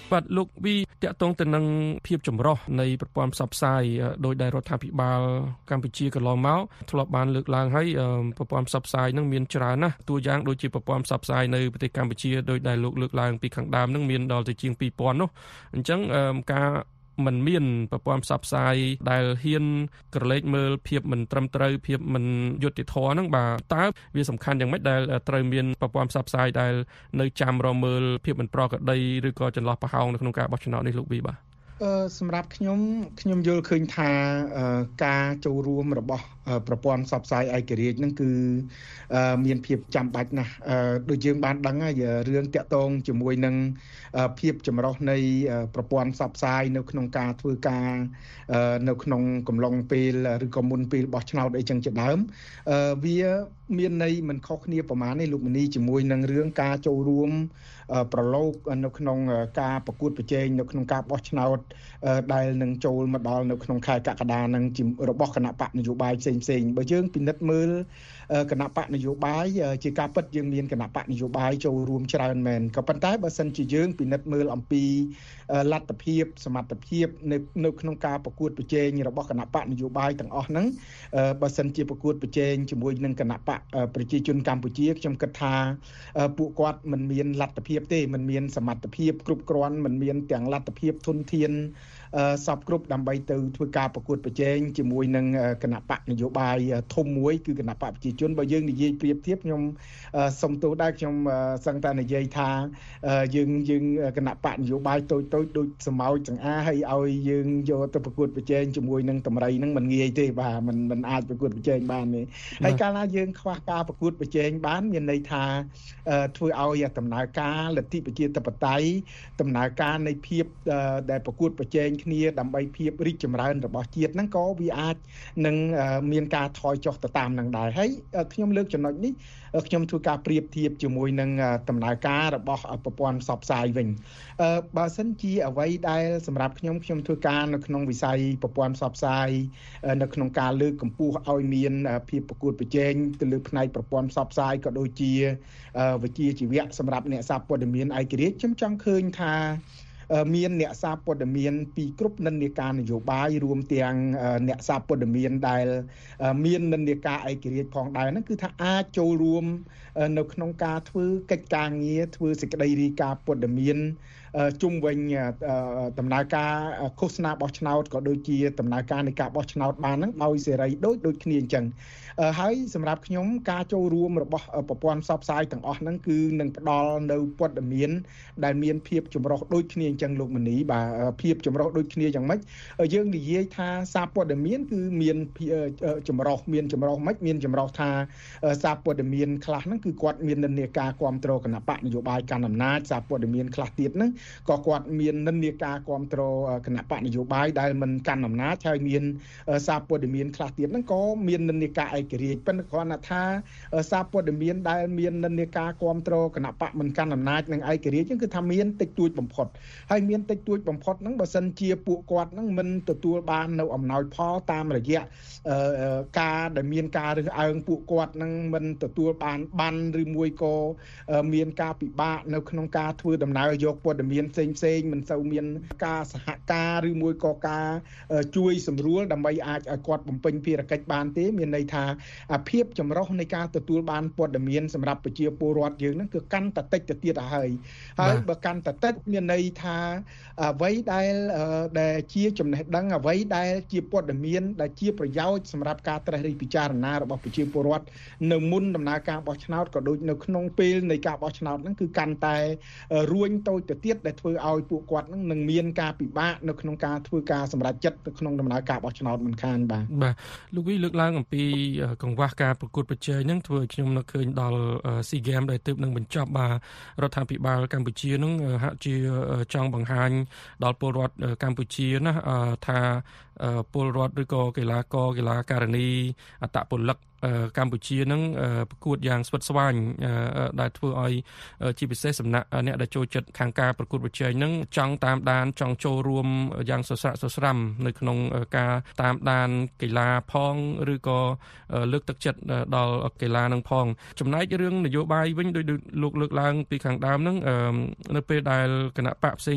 បាទលោកវីតាក់ទងទៅនឹងភាពចម្រុះនៃប្រព័ន្ធផ្សព្វផ្សាយដោយដែលរដ្ឋាភិបាលកម្ពុជាកន្លងមកធ្លាប់បានលើកឡើងហើយប្រព័ន្ធផ្សព្វផ្សាយនឹងមានច្រើនណាស់តួយ៉ាងដូចជាប្រព័ន្ធផ្សព្វផ្សាយនៅប្រទេសកម្ពុជាដោយដែលលោកលើកឡើងពីខាងដើមនឹងមានដល់ទៅជាងពីរពាន់នោះអញ្ចឹងការมันមានប្រព័ន្ធផ្សព្វផ្សាយដែលហ៊ានក្រឡេកមើលភាពមិនត្រឹមត្រូវភាពមិនយុត្តិធម៌ហ្នឹងបាទតើវាសំខាន់យ៉ាងម៉េចដែលត្រូវមានប្រព័ន្ធផ្សព្វផ្សាយដែលនៅចាំរមើលភាពមិនប្រក្រតីឬក៏ចន្លោះប្រហោងនៅក្នុងការបោះឆ្នោតនេះលោកវីបាទអឺសម្រាប់ខ្ញុំខ្ញុំយល់ឃើញថាការចូលរួមរបស់ប្រព័ន្ធផ្សព្វផ្សាយឯករាជ្យហ្នឹងគឺមានភាពចាំបាច់ណាស់ដូចយើងបានដឹងហើយរឿងតាក់ទងជាមួយនឹងភាពចម្រុះនៃប្រព័ន្ធផ្សព្វផ្សាយនៅក្នុងការធ្វើការនៅក្នុងកំឡុងពេលឬក៏មុនពេលបោះឆ្នោតអីចឹងជាដើមវាមានន័យមិនខុសគ្នាប្រហែលនេះលោកមនីជាមួយនឹងរឿងការចូលរួមប្រឡូកនៅក្នុងការប្រកួតប្រជែងនៅក្នុងការបោះឆ្នោតដែលនឹងចូលមកដល់នៅក្នុងខែកក្កដានឹងរបស់គណៈបកនយោបាយផ្សេងផ្សេងបើយើងពិនិត្យមើលគណៈបកនយោបាយជាការពិតយើងមានគណៈបកនយោបាយចូលរួមច្រើនមែនក៏ប៉ុន្តែបើសិនជាយើងពិនិត្យមើលអំពីលទ្ធភាពសមត្ថភាពនៅនៅក្នុងការប្រកួតប្រជែងរបស់គណៈបកនយោបាយទាំងអស់ហ្នឹងបើសិនជាប្រកួតប្រជែងជាមួយនឹងគណៈបកប្រជាជនកម្ពុជាខ្ញុំគិតថាពួកគាត់មិនមានលទ្ធភាពទេមិនមានសមត្ថភាពគ្រប់គ្រាន់មិនមានទាំងលទ្ធភាពធនធានសពគ្រប់ដើម្បីទៅធ្វើការប្រកួតប្រជែងជាមួយនឹងគណៈបកនយោបាយធំមួយគឺគណៈបកប្រជាជនបើយើងនិយាយប្រៀបធៀបខ្ញុំសុំទោសដែរខ្ញុំសឹងតែនិយាយថាយើងយើងគណៈបកនយោបាយតូចតូចដូចសម្ោចចង្អាហើយឲ្យយើងយកទៅប្រកួតប្រជែងជាមួយនឹងតម្រៃហ្នឹងមិនងាយទេបាទมันมันអាចប្រកួតប្រជែងបានទេហើយកាលណាយើងខ្វះការប្រកួតប្រជែងបានមានន័យថាធ្វើឲ្យដំណើរការលទ្ធិប្រជាធិបតេយ្យដំណើរការនៃភាពដែលប្រកួតប្រជែងគ្នាដើម្បីភាពរីកចម្រើនរបស់ជាតិហ្នឹងក៏វាអាចនឹងមានការថយចុះទៅតាមនឹងដែរហើយខ្ញុំលើកចំណុចនេះខ្ញុំធ្វើការប្រៀបធៀបជាមួយនឹងដំណើរការរបស់ប្រព័ន្ធផ្សព្វផ្សាយវិញបើសិនជាអ្វីដែលសម្រាប់ខ្ញុំខ្ញុំធ្វើការនៅក្នុងវិស័យប្រព័ន្ធផ្សព្វផ្សាយនៅក្នុងការលើកកម្ពស់ឲ្យមានភាពប្រកួតប្រជែងទៅលើផ្នែកប្រព័ន្ធផ្សព្វផ្សាយក៏ដូចជាវិជ្ជាជីវៈសម្រាប់អ្នកសារព័ត៌មានឯករាជ្យខ្ញុំចង់ឃើញថាមានអ្នកសារព័ត៌មានពីគ្រប់និន្នាការនយោបាយរួមទាំងអ្នកសារព័ត៌មានដែលមាននិន្នាការឯករាជ្យផងដែរហ្នឹងគឺថាអាចចូលរួមនៅក្នុងការធ្វើកិច្ចការងារធ្វើសេចក្តីរាយការណ៍ព័ត៌មានជុំវិញដំណើរការឃោសនាបោះឆ្នោតក៏ដូចជាដំណើរការនៃការបោះឆ្នោតបានហ្នឹងដោយសេរីដូចដូចគ្នាអញ្ចឹងហើយសម្រាប់ខ្ញុំការចូលរួមរបស់ប្រព័ន្ធផ្សព្វផ្សាយទាំងអស់ហ្នឹងគឺនឹងផ្ដល់នៅព័ត៌មានដែលមានភាពចម្រុះដូចគ្នាអញ្ចឹងលោកមនីបាទភាពចម្រុះដូចគ្នាយ៉ាងម៉េចយើងនិយាយថាសារព័ត៌មានគឺមានចម្រុះមានចម្រុះម៉េចមានចម្រុះថាសារព័ត៌មានខ្លះហ្នឹងគឺគាត់មាននិន្នាការគ្រប់គ្រងគណៈបកនយោបាយកាន់អំណាចសារព័ត៌មានខ្លះទៀតហ្នឹងក៏គាត់មាននិន្នាការគ្រប់គ្រងគណៈបកនយោបាយដែលមិនកាន់អំណាចហើយមានសារព័ត៌មានខ្លះទៀតហ្នឹងក៏មាននិន្នាការឯករាជ្យប៉ុន្តែគ្រាន់តែថាសារព័ត៌មានដែលមាននិន្នាការគ្រប់គ្រងគណៈបកមិនកាន់អំណាចនិងឯករាជ្យហ្នឹងគឺថាមានតិចតួចបំផុតហើយមានតិចតួចបំផុតហ្នឹងបើសិនជាពួកគាត់ហ្នឹងមិនទទួលបាននៅអំណោយផលតាមរយៈការដែលមានការរើសអើងពួកគាត់ហ្នឹងមិនទទួលបានបានឬមួយក៏មានការពិបាកនៅក្នុងការធ្វើដំណើរយកព័ត៌មានផ្សេងផ្សេងមិនសូវមានការសហការឬមួយក៏ការជួយសម្រួលដើម្បីអាចឲ្យគាត់បំពេញភារកិច្ចបានទេមានន័យថាភាពចម្រុះនៃការទទួលបានព័ត៌មានសម្រាប់ប្រជាពលរដ្ឋយើងហ្នឹងគឺកាន់តែតិចទៅទៀតហើយហើយបើកាន់តែតិចមានន័យថាអ្វីដែលដែលជាចំណេះដឹងអ្វីដែលជាព័ត៌មានដែលជាប្រយោជន៍សម្រាប់ការត្រិះរិះពិចារណារបស់ប្រជាពលរដ្ឋនៅមុនដំណើរការបោះឆ្នោតក៏ដូចនៅក្នុងពេលនៃការបោះឆ្នោតហ្នឹងគឺកាន់តែរួញតូចទៅទៀតដែលធ្វើឲ្យពួកគាត់ហ្នឹងនឹងមានការពិបាកនៅក្នុងការធ្វើការសម្រេចចិត្តនៅក្នុងដំណើរការបោះឆ្នោតមិនខានបាទបាទលោកវីលើកឡើងអំពីកង្វះការប្រកួតប្រជែងហ្នឹងធ្វើឲ្យខ្ញុំនឹកឃើញដល់ SEA Games ដែលទើបនឹងបញ្ចប់បាទរដ្ឋាភិបាលកម្ពុជាហ្នឹងហាក់ជាចង់បង្ហាញដល់ពលរដ្ឋកម្ពុជាណាថាពលរដ្ឋឬក៏កីឡាករកីឡាការិនីអត្តពលិកកម្ពុជានឹងប្រកួតយ៉ាងស្វិតស្វាញដែលធ្វើឲ្យជាពិសេសសំណាក់អ្នកដែលចូលចិត្តខាងការប្រកួតប្រជែងនឹងចង់តាមដានចង់ចូលរួមយ៉ាងសស្រាក់សស្រាំនៅក្នុងការតាមដានកីឡាផងឬក៏លើកទឹកចិត្តដល់កីឡានឹងផងចំណែករឿងនយោបាយវិញដោយលោកលើកឡើងពីខាងដើមហ្នឹងនៅពេលដែលគណៈបកផ្សេងទៀត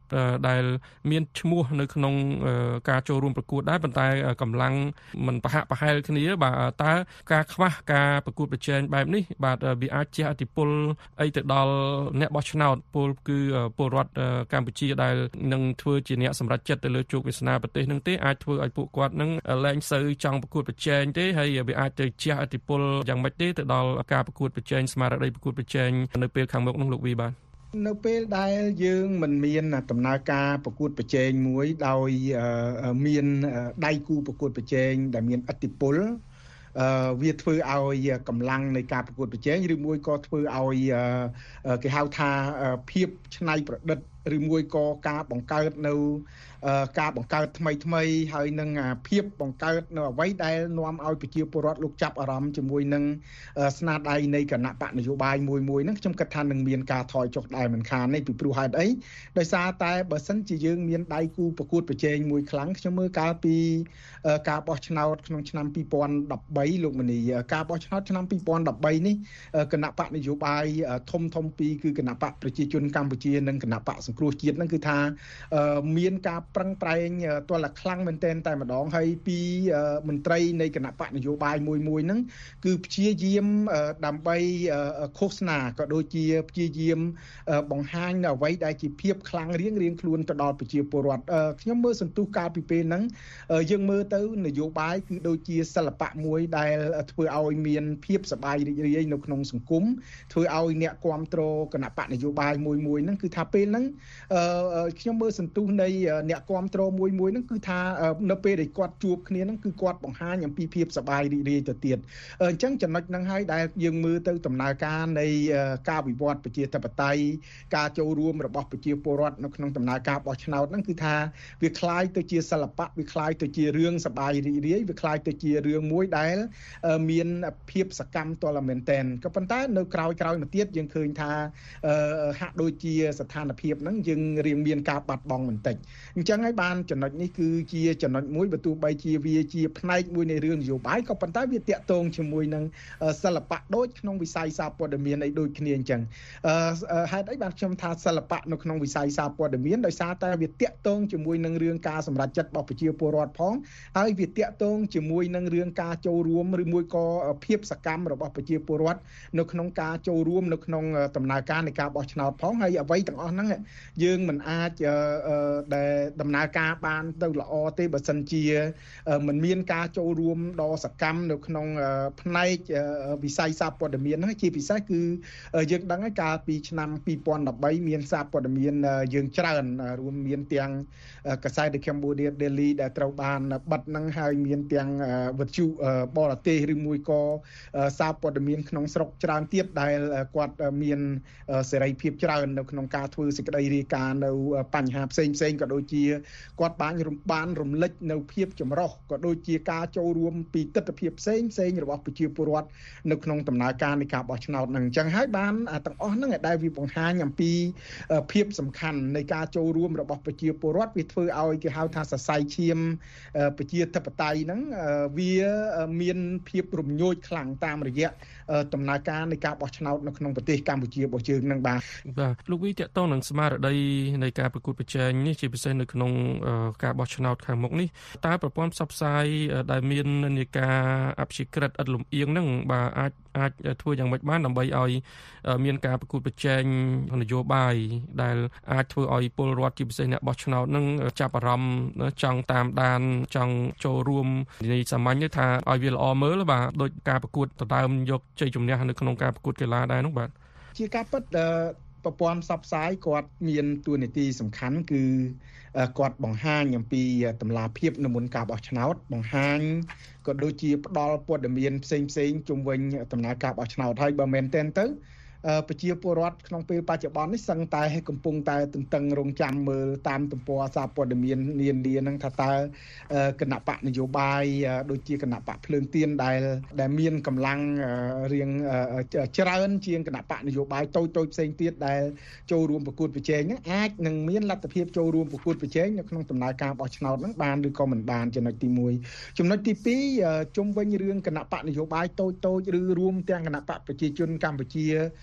ដែលមានឈ្មោះនៅក្នុងការចូលរួមប្រកួតដែរប៉ុន្តែកម្លាំងមិនប្រហាក់ប្រហែលគ្នាបាទតើការខ្វះការប្រកួតប្រជែងបែបនេះបាទវាអាចជះឥទ្ធិពលអីទៅដល់អ្នកបោះឆ្នោតពលគឺពលរដ្ឋកម្ពុជាដែលនឹងធ្វើជាអ្នកសម្រេចចិត្តទៅលើជោគវាសនាប្រទេសនឹងទេអាចធ្វើឲ្យពួកគាត់នឹងលែងសូវចង់ប្រកួតប្រជែងទេហើយវាអាចទៅជះឥទ្ធិពលយ៉ាងម៉េចទេទៅដល់ការប្រកួតប្រជែងស្មារតីប្រកួតប្រជែងនៅពេលខាងមុខនោះលោកវីបាទនៅពេលដែលយើងមិនមានដំណើរការប្រកួតប្រជែងមួយដោយមានដៃគូប្រកួតប្រជែងដែលមានឥទ្ធិពលអឺវាធ្វើឲ្យកម្លាំងនៃការប្រកួតប្រជែងឬមួយក៏ធ្វើឲ្យគេហៅថាភាពច្នៃប្រឌិតឬមួយក៏ការបង្កើតនៅការបង្កើតថ្មីថ្មីហើយនឹងភាពបង្កើតនៅអ្វីដែលនាំឲ្យប្រជាពលរដ្ឋលោកចាប់អារម្មណ៍ជាមួយនឹងស្នាដៃនៃគណៈបកនយោបាយមួយមួយហ្នឹងខ្ញុំគិតថានឹងមានការថយចុះដែរមិនខាននេះពីព្រោះហេតុអីដោយសារតែបើសិនជាយើងមានដៃគូប្រកួតប្រជែងមួយខ្លាំងខ្ញុំមើលកាលពីការបោះឆ្នោតក្នុងឆ្នាំពីរពាន់ដប់បីលោកមនីការបោះឆ្នោតឆ្នាំពីរពាន់ដប់បីនេះគណៈបកនយោបាយធំធំពីរគឺគណៈបកប្រជាជនកម្ពុជានិងគណៈបកសង្គ្រោះជាតិហ្នឹងគឺថាមានការប្រឹងប្រែងទាល់តែខ្លាំងមែនទែនតែម្ដងហើយពីមន្ត្រីនៃគណៈបកនយោបាយមួយមួយហ្នឹងគឺព្យាយាមដើម្បីឃោសនាក៏ដូចជាព្យាយាមបង្ហាញនៅអ្វីដែលជាភាពខ្លាំងរៀងរៀងខ្លួនទៅដល់ប្រជាពលរដ្ឋខ្ញុំមើលសន្ទុះកាលពីពេលហ្នឹងយើងមើលទៅនយោបាយគឺដូចជាសិល្បៈមួយដែលធ្វើឲ្យមានភាពសប្បាយរីករាយនៅក្នុងសង្គមធ្វើឲ្យអ្នកគ្រប់គ្រងគណៈបកនយោបាយមួយមួយហ្នឹងគឺថាពេលហ្នឹងខ្ញុំមើលសន្ទុះនៃអ្នកគ្រប់គ្រងមួយមួយហ្នឹងគឺថានៅពេលដែលគាត់ជួបគ្នាហ្នឹងគឺគាត់បង្ហាញអំពីភាពសប្បាយរីករាយទៅទៀតអញ្ចឹងចំណុចហ្នឹងហើយដែលយើងមើលទៅដំណើរការនៃការវិវត្តប្រជាធិបតេយ្យការចូលរួមរបស់ប្រជាពលរដ្ឋនៅក្នុងដំណើរការបោះឆ្នោតហ្នឹងគឺថាវាคล้ายទៅជាសិល្បៈវាคล้ายទៅជារឿងសប្បាយរីករាយវាคล้ายទៅជារឿងមួយដែលមានភាពសកម្មតលមែនតែនក៏ប៉ុន្តែនៅក្រោយក្រោយមកទៀតយើងឃើញថាហាក់ដូចជាស្ថានភាពហ្នឹងយើងរៀងមានការបាត់បង់បន្តិចអញ្ចឹងហើយបានចំណុចនេះគឺជាចំណុចមួយបើទោះបីជាវាជាផ្នែកមួយនៃរឿងនយោបាយក៏ប៉ុន្តែវាតាក់ទងជាមួយនឹងសិល្បៈដូចក្នុងវិស័យសារព័ត៌មានអីដូចគ្នាអញ្ចឹងហេតុអីបានខ្ញុំថាសិល្បៈនៅក្នុងវិស័យសារព័ត៌មានដោយសារតែវាតាក់ទងជាមួយនឹងរឿងការសម្រេចចិត្តរបស់ប្រជាពលរដ្ឋផងហើយវាតាក់ទងជាមួយនឹងរឿងការចូលរួមឬមួយក៏ភាពសកម្មរបស់ប្រជាពលរដ្ឋនៅក្នុងការចូលរួមនៅក្នុងដំណើរការនៃការបោះឆ្នោតផងហើយអ្វីទាំងអស់ហ្នឹងយើងមិនអាចដែលដំណើរការបានទៅល្អទេបើសិនជាមិនមានការចូលរួមដ៏សកម្មនៅក្នុងផ្នែកវិស័យសារព័ត៌មានហ្នឹងជាពិសេសគឺយើងដឹងហើយកាលពីឆ្នាំពីរពាន់ដប់បីមានសារព័ត៌មានយើងច្រើនរួមមានទាំងកាសែត The Cambodia Daily ដែលត្រូវបានបិទហ្នឹងហើយមានទាំងវិទ្យុបរទេសឬមួយក៏សារព័ត៌មានក្នុងស្រុកច្រើនទៀតដែលគាត់មានសេរីភាពច្រើននៅក្នុងការធ្វើសេចក្តីរាយការណ៍នៅបញ្ហាផ្សេងផ្សេងក៏ដូចជាគាត់បានបានរំលេចនៅភាពចម្រុះក៏ដូចជាការចូលរួមពីទស្សនវិជ្ជាផ្សេងផ្សេងរបស់ប្រជាពលរដ្ឋនៅក្នុងដំណើរការនៃការបោះឆ្នោតហ្នឹងអញ្ចឹងហើយបានទាំងអស់ហ្នឹងដែលវាបង្ហាញអំពីភាពសំខាន់នៃការចូលរួមរបស់ប្រជាពលរដ្ឋវាធ្វើឲ្យគេហៅថាសរសៃឈាមប្រជាធិបតេយ្យហ្នឹងវាមានភាពរំញោចខ្លាំងតាមរយៈដំណើរការនៃការបោះឆ្នោតនៅក្នុងប្រទេសកម្ពុជារបស់យើងហ្នឹងបាទបាទលោកវីតកតងនឹងស្មារតីនៃការប្រកួតប្រជែងនេះជាពិសេសនៅក្នុងការបោះឆ្នោតខាងមុខនេះតើប្រព័ន្ធផ្សព្វផ្សាយដែលមាននិន្នាការអព្យាក្រឹតឥតលំអៀងហ្នឹងបាទអាចអាចធ្វើយ៉ាងម៉េចបានដើម្បីឲ្យមានការប្រកួតប្រជែងនយោបាយដែលអាចធ្វើឲ្យពលរដ្ឋជាពិសេសអ្នកបោះឆ្នោតហ្នឹងចាប់អារម្មណ៍ចង់តាមដានចង់ចូលរួមនេះសាមញ្ញថាឲ្យវាល្អមើលបាទដោយការប្រកួតដណ្ដើមយកជ័យជំនះនៅក្នុងការប្រកួតកីឡាដែរនោះបាទជាការពិតប្រព័ន្ធផ្សព្វផ្សាយគាត់មានតួនាទីសំខាន់គឺគាត់បង្ហាញអំពីតម្លាភាពនៅមុនការបោះឆ្នោតបង្ហាញក៏ដូចជាផ្ដល់ព័ត៌មានផ្សេងផ្សេងជុំវិញដំណើរការបោះឆ្នោតហើយបើមែនទែនទៅប្រជាពលរដ្ឋក្នុងពេលបច្ចុប្បន្ននេះសឹងតែកំពុងតែទន្ទឹងរង់ចាំមើលតាមទំព័រសារព័ត៌មាននានានឹងថាតើគណៈបកនយោបាយដូចជាគណៈបកភ្លើងទៀនដែលដែលមានកម្លាំងរៀងច្រើនជាងគណៈបកនយោបាយតូចតូចផ្សេងទៀតដែលចូលរួមប្រកួតប្រជែងហ្នឹងអាចនឹងមានលទ្ធភាពចូលរួមប្រកួតប្រជែងនៅក្នុងដំណើរការបោះឆ្នោតហ្នឹងបានឬក៏មិនបានចំណុចទីមួយចំណុចទីពីរជុំវិញរឿងគណៈបកនយោបាយតូចតូចឬរួមទាំងគណៈបកប្រជាជនកម្ពុជា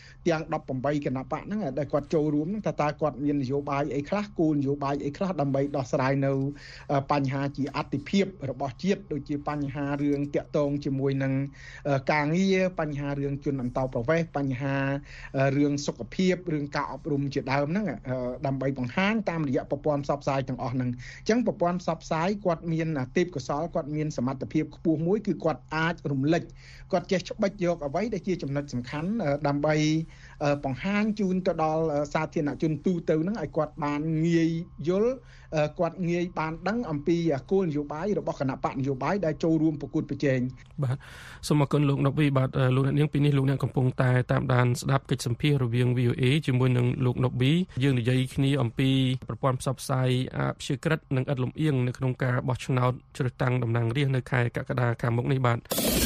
ទាំងដប់ប្រាំគណៈបកហ្នឹងដែលគាត់ចូលរួមហ្នឹងតើតើគាត់មាននយោបាយអីខ្លះគោលនយោបាយអីខ្លះដើម្បីដោះស្រាយនៅបញ្ហាជាអតិភិបរបស់ជាតិដូចជាបញ្ហារឿងតាក់ទងជាមួយនឹងការងារបញ្ហារឿងជនអន្តោប្រវេសន៍បញ្ហារឿងសុខភាពរឿងការអប់រំជាដើមហ្នឹងដើម្បីបង្ហាញតាមរយៈប្រព័ន្ធផ្សព្វផ្សាយទាំងអស់ហ្នឹងអញ្ចឹងប្រព័ន្ធផ្សព្វផ្សាយគាត់មានទេពកោសល្យគាត់មានសមត្ថភាពខ្ពស់មួយគឺគាត់អាចរំលេចគាត់ចេះច្បិចយកអ្វីដែលជាចំណុចសំខាន់ដើម្បីបង្ហាញជូនទៅដល់សាធារណជនទូទៅហ្នឹងឲ្យគាត់បានងាយយល់គាត់ងាយបានដឹងអំពីគោលនយោបាយរបស់គណៈបកនយោបាយដែលចូលរួមប្រកួតប្រជែងបាទសូមអរគុណលោកណុកវីបាទលោកអ្នកនាងពីនេះលោកអ្នកកំពុងតែតាមដានស្ដាប់កិច្ចសម្ភាសន៍រវាង វី អូ អេ ជាមួយនឹងលោកណុកវីយើងនិយាយគ្នាអំពីប្រព័ន្ធផ្សព្វផ្សាយអព្យាក្រឹតនិងឥតលំអៀងនៅក្នុងការបោះឆ្នោតជ្រើសតាំងតំណាងរាស្ត្រនៅខែកក្កដាខាងមុខនេះបាទ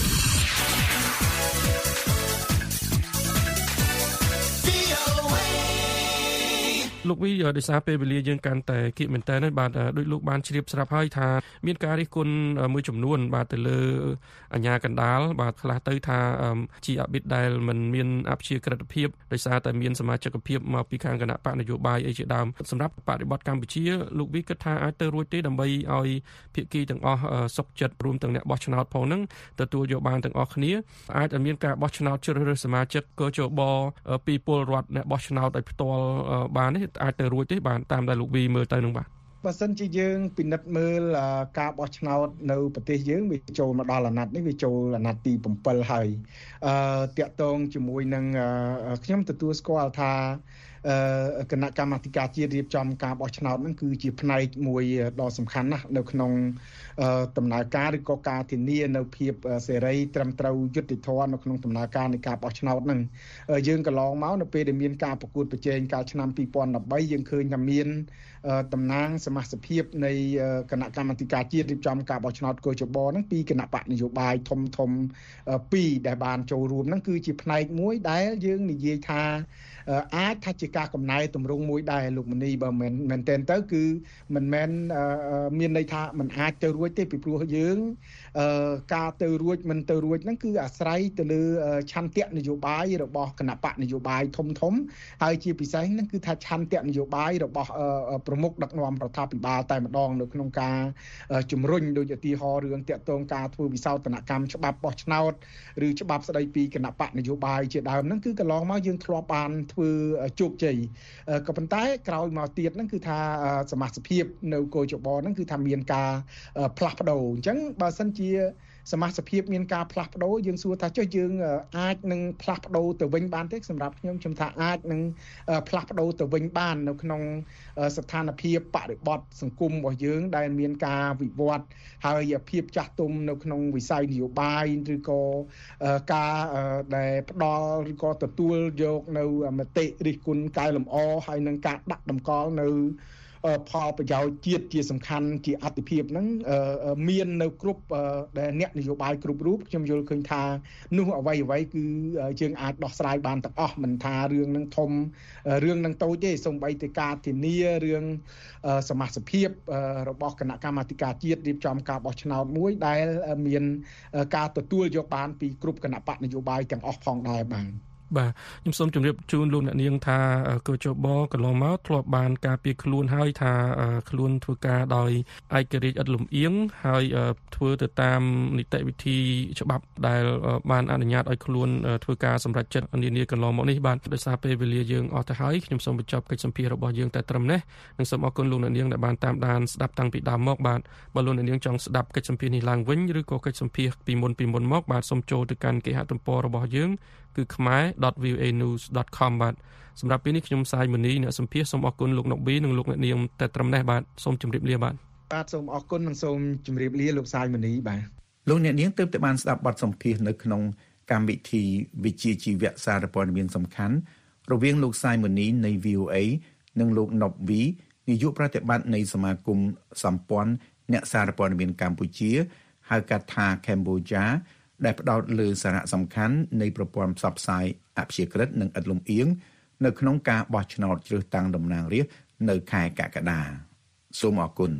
លោកវីដោយសារពេលវេលាយើងកាន់តែគៀកមែនតើបាទដោយលោកបានជ្រាបស្រាប់ហើយថាមានការរិះគន់មួយចំនួនបាទទៅលើអាជ្ញាកណ្ដាលបាទខ្លះទៅថាជាអបិទ្ធដែលមិនមានអព្យាក្រឹតភាពដោយសារតែមានសមាជិកភាពមកពីខាងគណៈបកនយោបាយអីជាដើមសម្រាប់បរិបទកម្ពុជាលោកវីគិតថាអាចទៅរួចទេដើម្បីឲ្យភាគីទាំងអស់សុខចិត្តរួមទាំងអ្នកបោះឆ្នោតផងហ្នឹងទទួលយកបានទាំងអស់គ្នាអាចឲ្យមានការបោះឆ្នោតជ្រើសរើសសមាជិកកជបពីពលរដ្ឋអ្នកបោះឆ្នោតឲ្យផ្ទាល់បាននេះអាចទៅរួចទេបាទតាមដែលលោកវីមើលទៅនឹងបាទបើសិនជាយើងពិនិត្យមើលការបោះឆ្នោតនៅប្រទេសយើងវាចូលមកដល់អាណត្តិនេះវាចូលអាណត្តិទីbảyហើយអឺតាក់ទងជាមួយនឹងខ្ញុំទទួលស្គាល់ថាគណៈកម្មាធិការជាតិរៀបចំការបោះឆ្នោតហ្នឹងគឺជាផ្នែកមួយដ៏សំខាន់ណាស់នៅក្នុងដំណើរការឬក៏ការធានានៅភាពសេរីត្រឹមត្រូវយុត្តិធម៌នៅក្នុងដំណើរការនៃការបោះឆ្នោតហ្នឹងយើងកន្លងមកនៅពេលដែលមានការប្រកួតប្រជែងកាលឆ្នាំពីរពាន់ដប់បីយើងឃើញថាមានតំណាងសមាជិកភាពនៃគណៈកម្មាធិការជាតិរៀបចំការបោះឆ្នោតកោជបហ្នឹងពីគណៈបកនយោបាយធំធំពីរដែលបានចូលរួមហ្នឹងគឺជាផ្នែកមួយដែលយើងនិយាយថាអាចថាជាការកំណែតម្រង់មួយដែរលោកមនីបើមិនមែនតែនទៅគឺមិនមែនមានន័យថាมันអាចទៅរួចទេពីព្រោះយើងការទៅរួចមិនទៅរួចហ្នឹងគឺអាស្រ័យទៅលើឆន្ទៈនយោបាយរបស់គណៈបកនយោបាយធំធំហើយជាពិសេសហ្នឹងគឺថាឆន្ទៈនយោបាយរបស់ប្រមុខដឹកនាំរដ្ឋាភិបាលតែម្ដងនៅក្នុងការជំរុញដោយឧទាហរណ៍រឿងតាក់ទងការធ្វើវិសោធនកម្មច្បាប់បោះឆ្នោតឬច្បាប់ស្ដីពីគណៈបកនយោបាយជាដើមហ្នឹងគឺកន្លងមកយើងធ្លាប់បានធ្វើជោគជ័យក៏ប៉ុន្តែក្រោយមកទៀតហ្នឹងគឺថាសមាជិកភាពនៅកោជបហ្នឹងគឺថាមានការផ្លាស់ប្ដូរអញ្ចឹងបើសិនជាសមាជិកភាពមានការផ្លាស់ប្ដូរយើងសួរថាចុះយើងអាចនឹងផ្លាស់ប្ដូរទៅវិញបានទេសម្រាប់ខ្ញុំខ្ញុំថាអាចនឹងផ្លាស់ប្ដូរទៅវិញបាននៅក្នុងស្ថានភាពបរិបទសង្គមរបស់យើងដែលមានការវិវត្តហើយភាពចាស់ទុំនៅក្នុងវិស័យនយោបាយឬក៏ការដែលផ្ដល់ឬក៏ទទួលយកនៅមតិរិះគន់កែលម្អហើយនឹងការដាក់តម្កល់នៅផលប្រយោជន៍ជាតិជាសំខាន់ជាអតិភិបហ្នឹងមាននៅគ្រប់ដែលអ្នកនយោបាយគ្រប់រូបខ្ញុំយល់ឃើញថានោះអ្វីអ្វីគឺយើងអាចដោះស្រាយបានទាំងអស់មិនថារឿងហ្នឹងធំរឿងហ្នឹងតូចទេសូម្បីតែការធានារឿងសមាជិកភាពរបស់គណៈកម្មាធិការជាតិរៀបចំការបោះឆ្នោតមួយដែលមានការទទួលយកបានពីគ្រប់គណៈបកនយោបាយទាំងអស់ផងដែរបាទបាទខ្ញុំសូមជម្រាបជូនលោកអ្នកនាងថាកោជបកន្លងមកធ្លាប់បានការពារខ្លួនហើយថាខ្លួនធ្វើការដោយឯករាជ្យឥតលំអៀងហើយធ្វើទៅតាមនីតិវិធីច្បាប់ដែលបានអនុញ្ញាតឲ្យខ្លួនធ្វើការសម្រេចចិត្តនានាកន្លងមកនេះបាទដោយសារពេលវេលាយើងអស់ទៅហើយខ្ញុំសូមបញ្ចប់កិច្ចសម្ភាសន៍របស់យើងតែត្រឹមនេះនិងសូមអរគុណលោកអ្នកនាងដែលបានតាមដានស្ដាប់តាំងពីដើមមកបាទបើលោកអ្នកនាងចង់ស្ដាប់កិច្ចសម្ភាសន៍នេះឡើងវិញឬក៏កិច្ចសម្ភាសន៍ពីមុនពីមុនមកបាទសូមចូលទៅកាន់គេហទំព័ររបស់យើងគឺ khmer dot v o a news dot com បាទសម្រាប់ពេលនេះខ្ញុំសាយមនីអ្នកសម្ភាសសូមអរគុណលោកណុកប៊ីនិងលោកអ្នកនាងតែត្រឹមនេះបាទសូមជម្រាបលាបាទបាទសូមអរគុណនិងសូមជម្រាបលាលោកសាយមនីបាទលោកអ្នកនាងទើបតែបានស្ដាប់បទសម្ភាសនៅក្នុងកម្មវិធីវិទ្យាជីវៈសារព័ត៌មានសំខាន់រវាងលោកសាយមនីនៃ វី អូ អេ និងលោកណុកវីនាយកប្រតិបត្តិនៃសមាគមសម្ព័ន្ធអ្នកសារព័ត៌មានកម្ពុជាហៅកាត់ថា Cambodiaដែលផ្ដោតលើសារៈសំខាន់នៃប្រព័ន្ធផ្សព្វផ្សាយអព្យាក្រឹតនិងឥតលំអៀងនៅក្នុងការបោះឆ្នោតជ្រើសតាំងតំណាងរាស្ត្រនៅខែកក្កដាសូមអរគុណ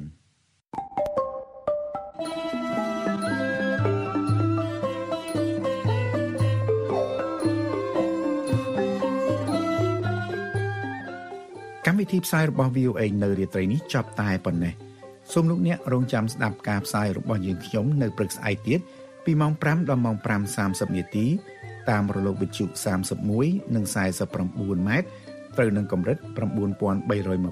ធីផ្សាយរបស់ វី អូ เอ នៅរាត្រីនេះចប់តែប៉ុណ្ណេះសូមលោកអ្នករងចាំស្ដាប់ការផ្សាយរបស់យើងខ្ញុំនៅព្រឹកស្អែកទៀតពីម៉ោងប្រាំដល់ម៉ោងប្រាំសាមសិបនាទីតាមរលកវិទ្យុសាមសិបមួយនិងខ្សែសប្តាហ៍9ម៉ែត្រត្រូវនឹងកម្រិត៩បី២០ ៥៩១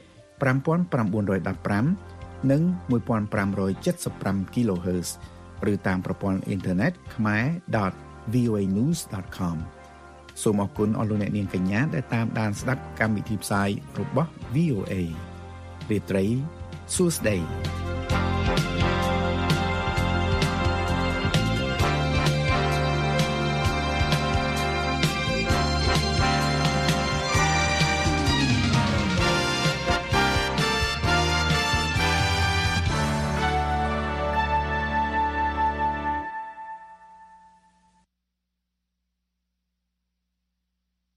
៥និង១៥៧៥ kHz ឬតាមប្រព័ន្ធអ៊ីនធឺណិត ខ្មែរ .វី អូ เอ news ដត com សូមអរគុណអស់លោកអ្នកនាងកញ្ញាដែលតាមដានស្ដាប់កម្មវិធីផ្សាយរបស់ វី អូ เอ រាត្រីសួស្តី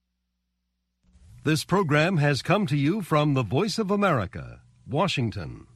This program has come to you from the Voice of America, Washington.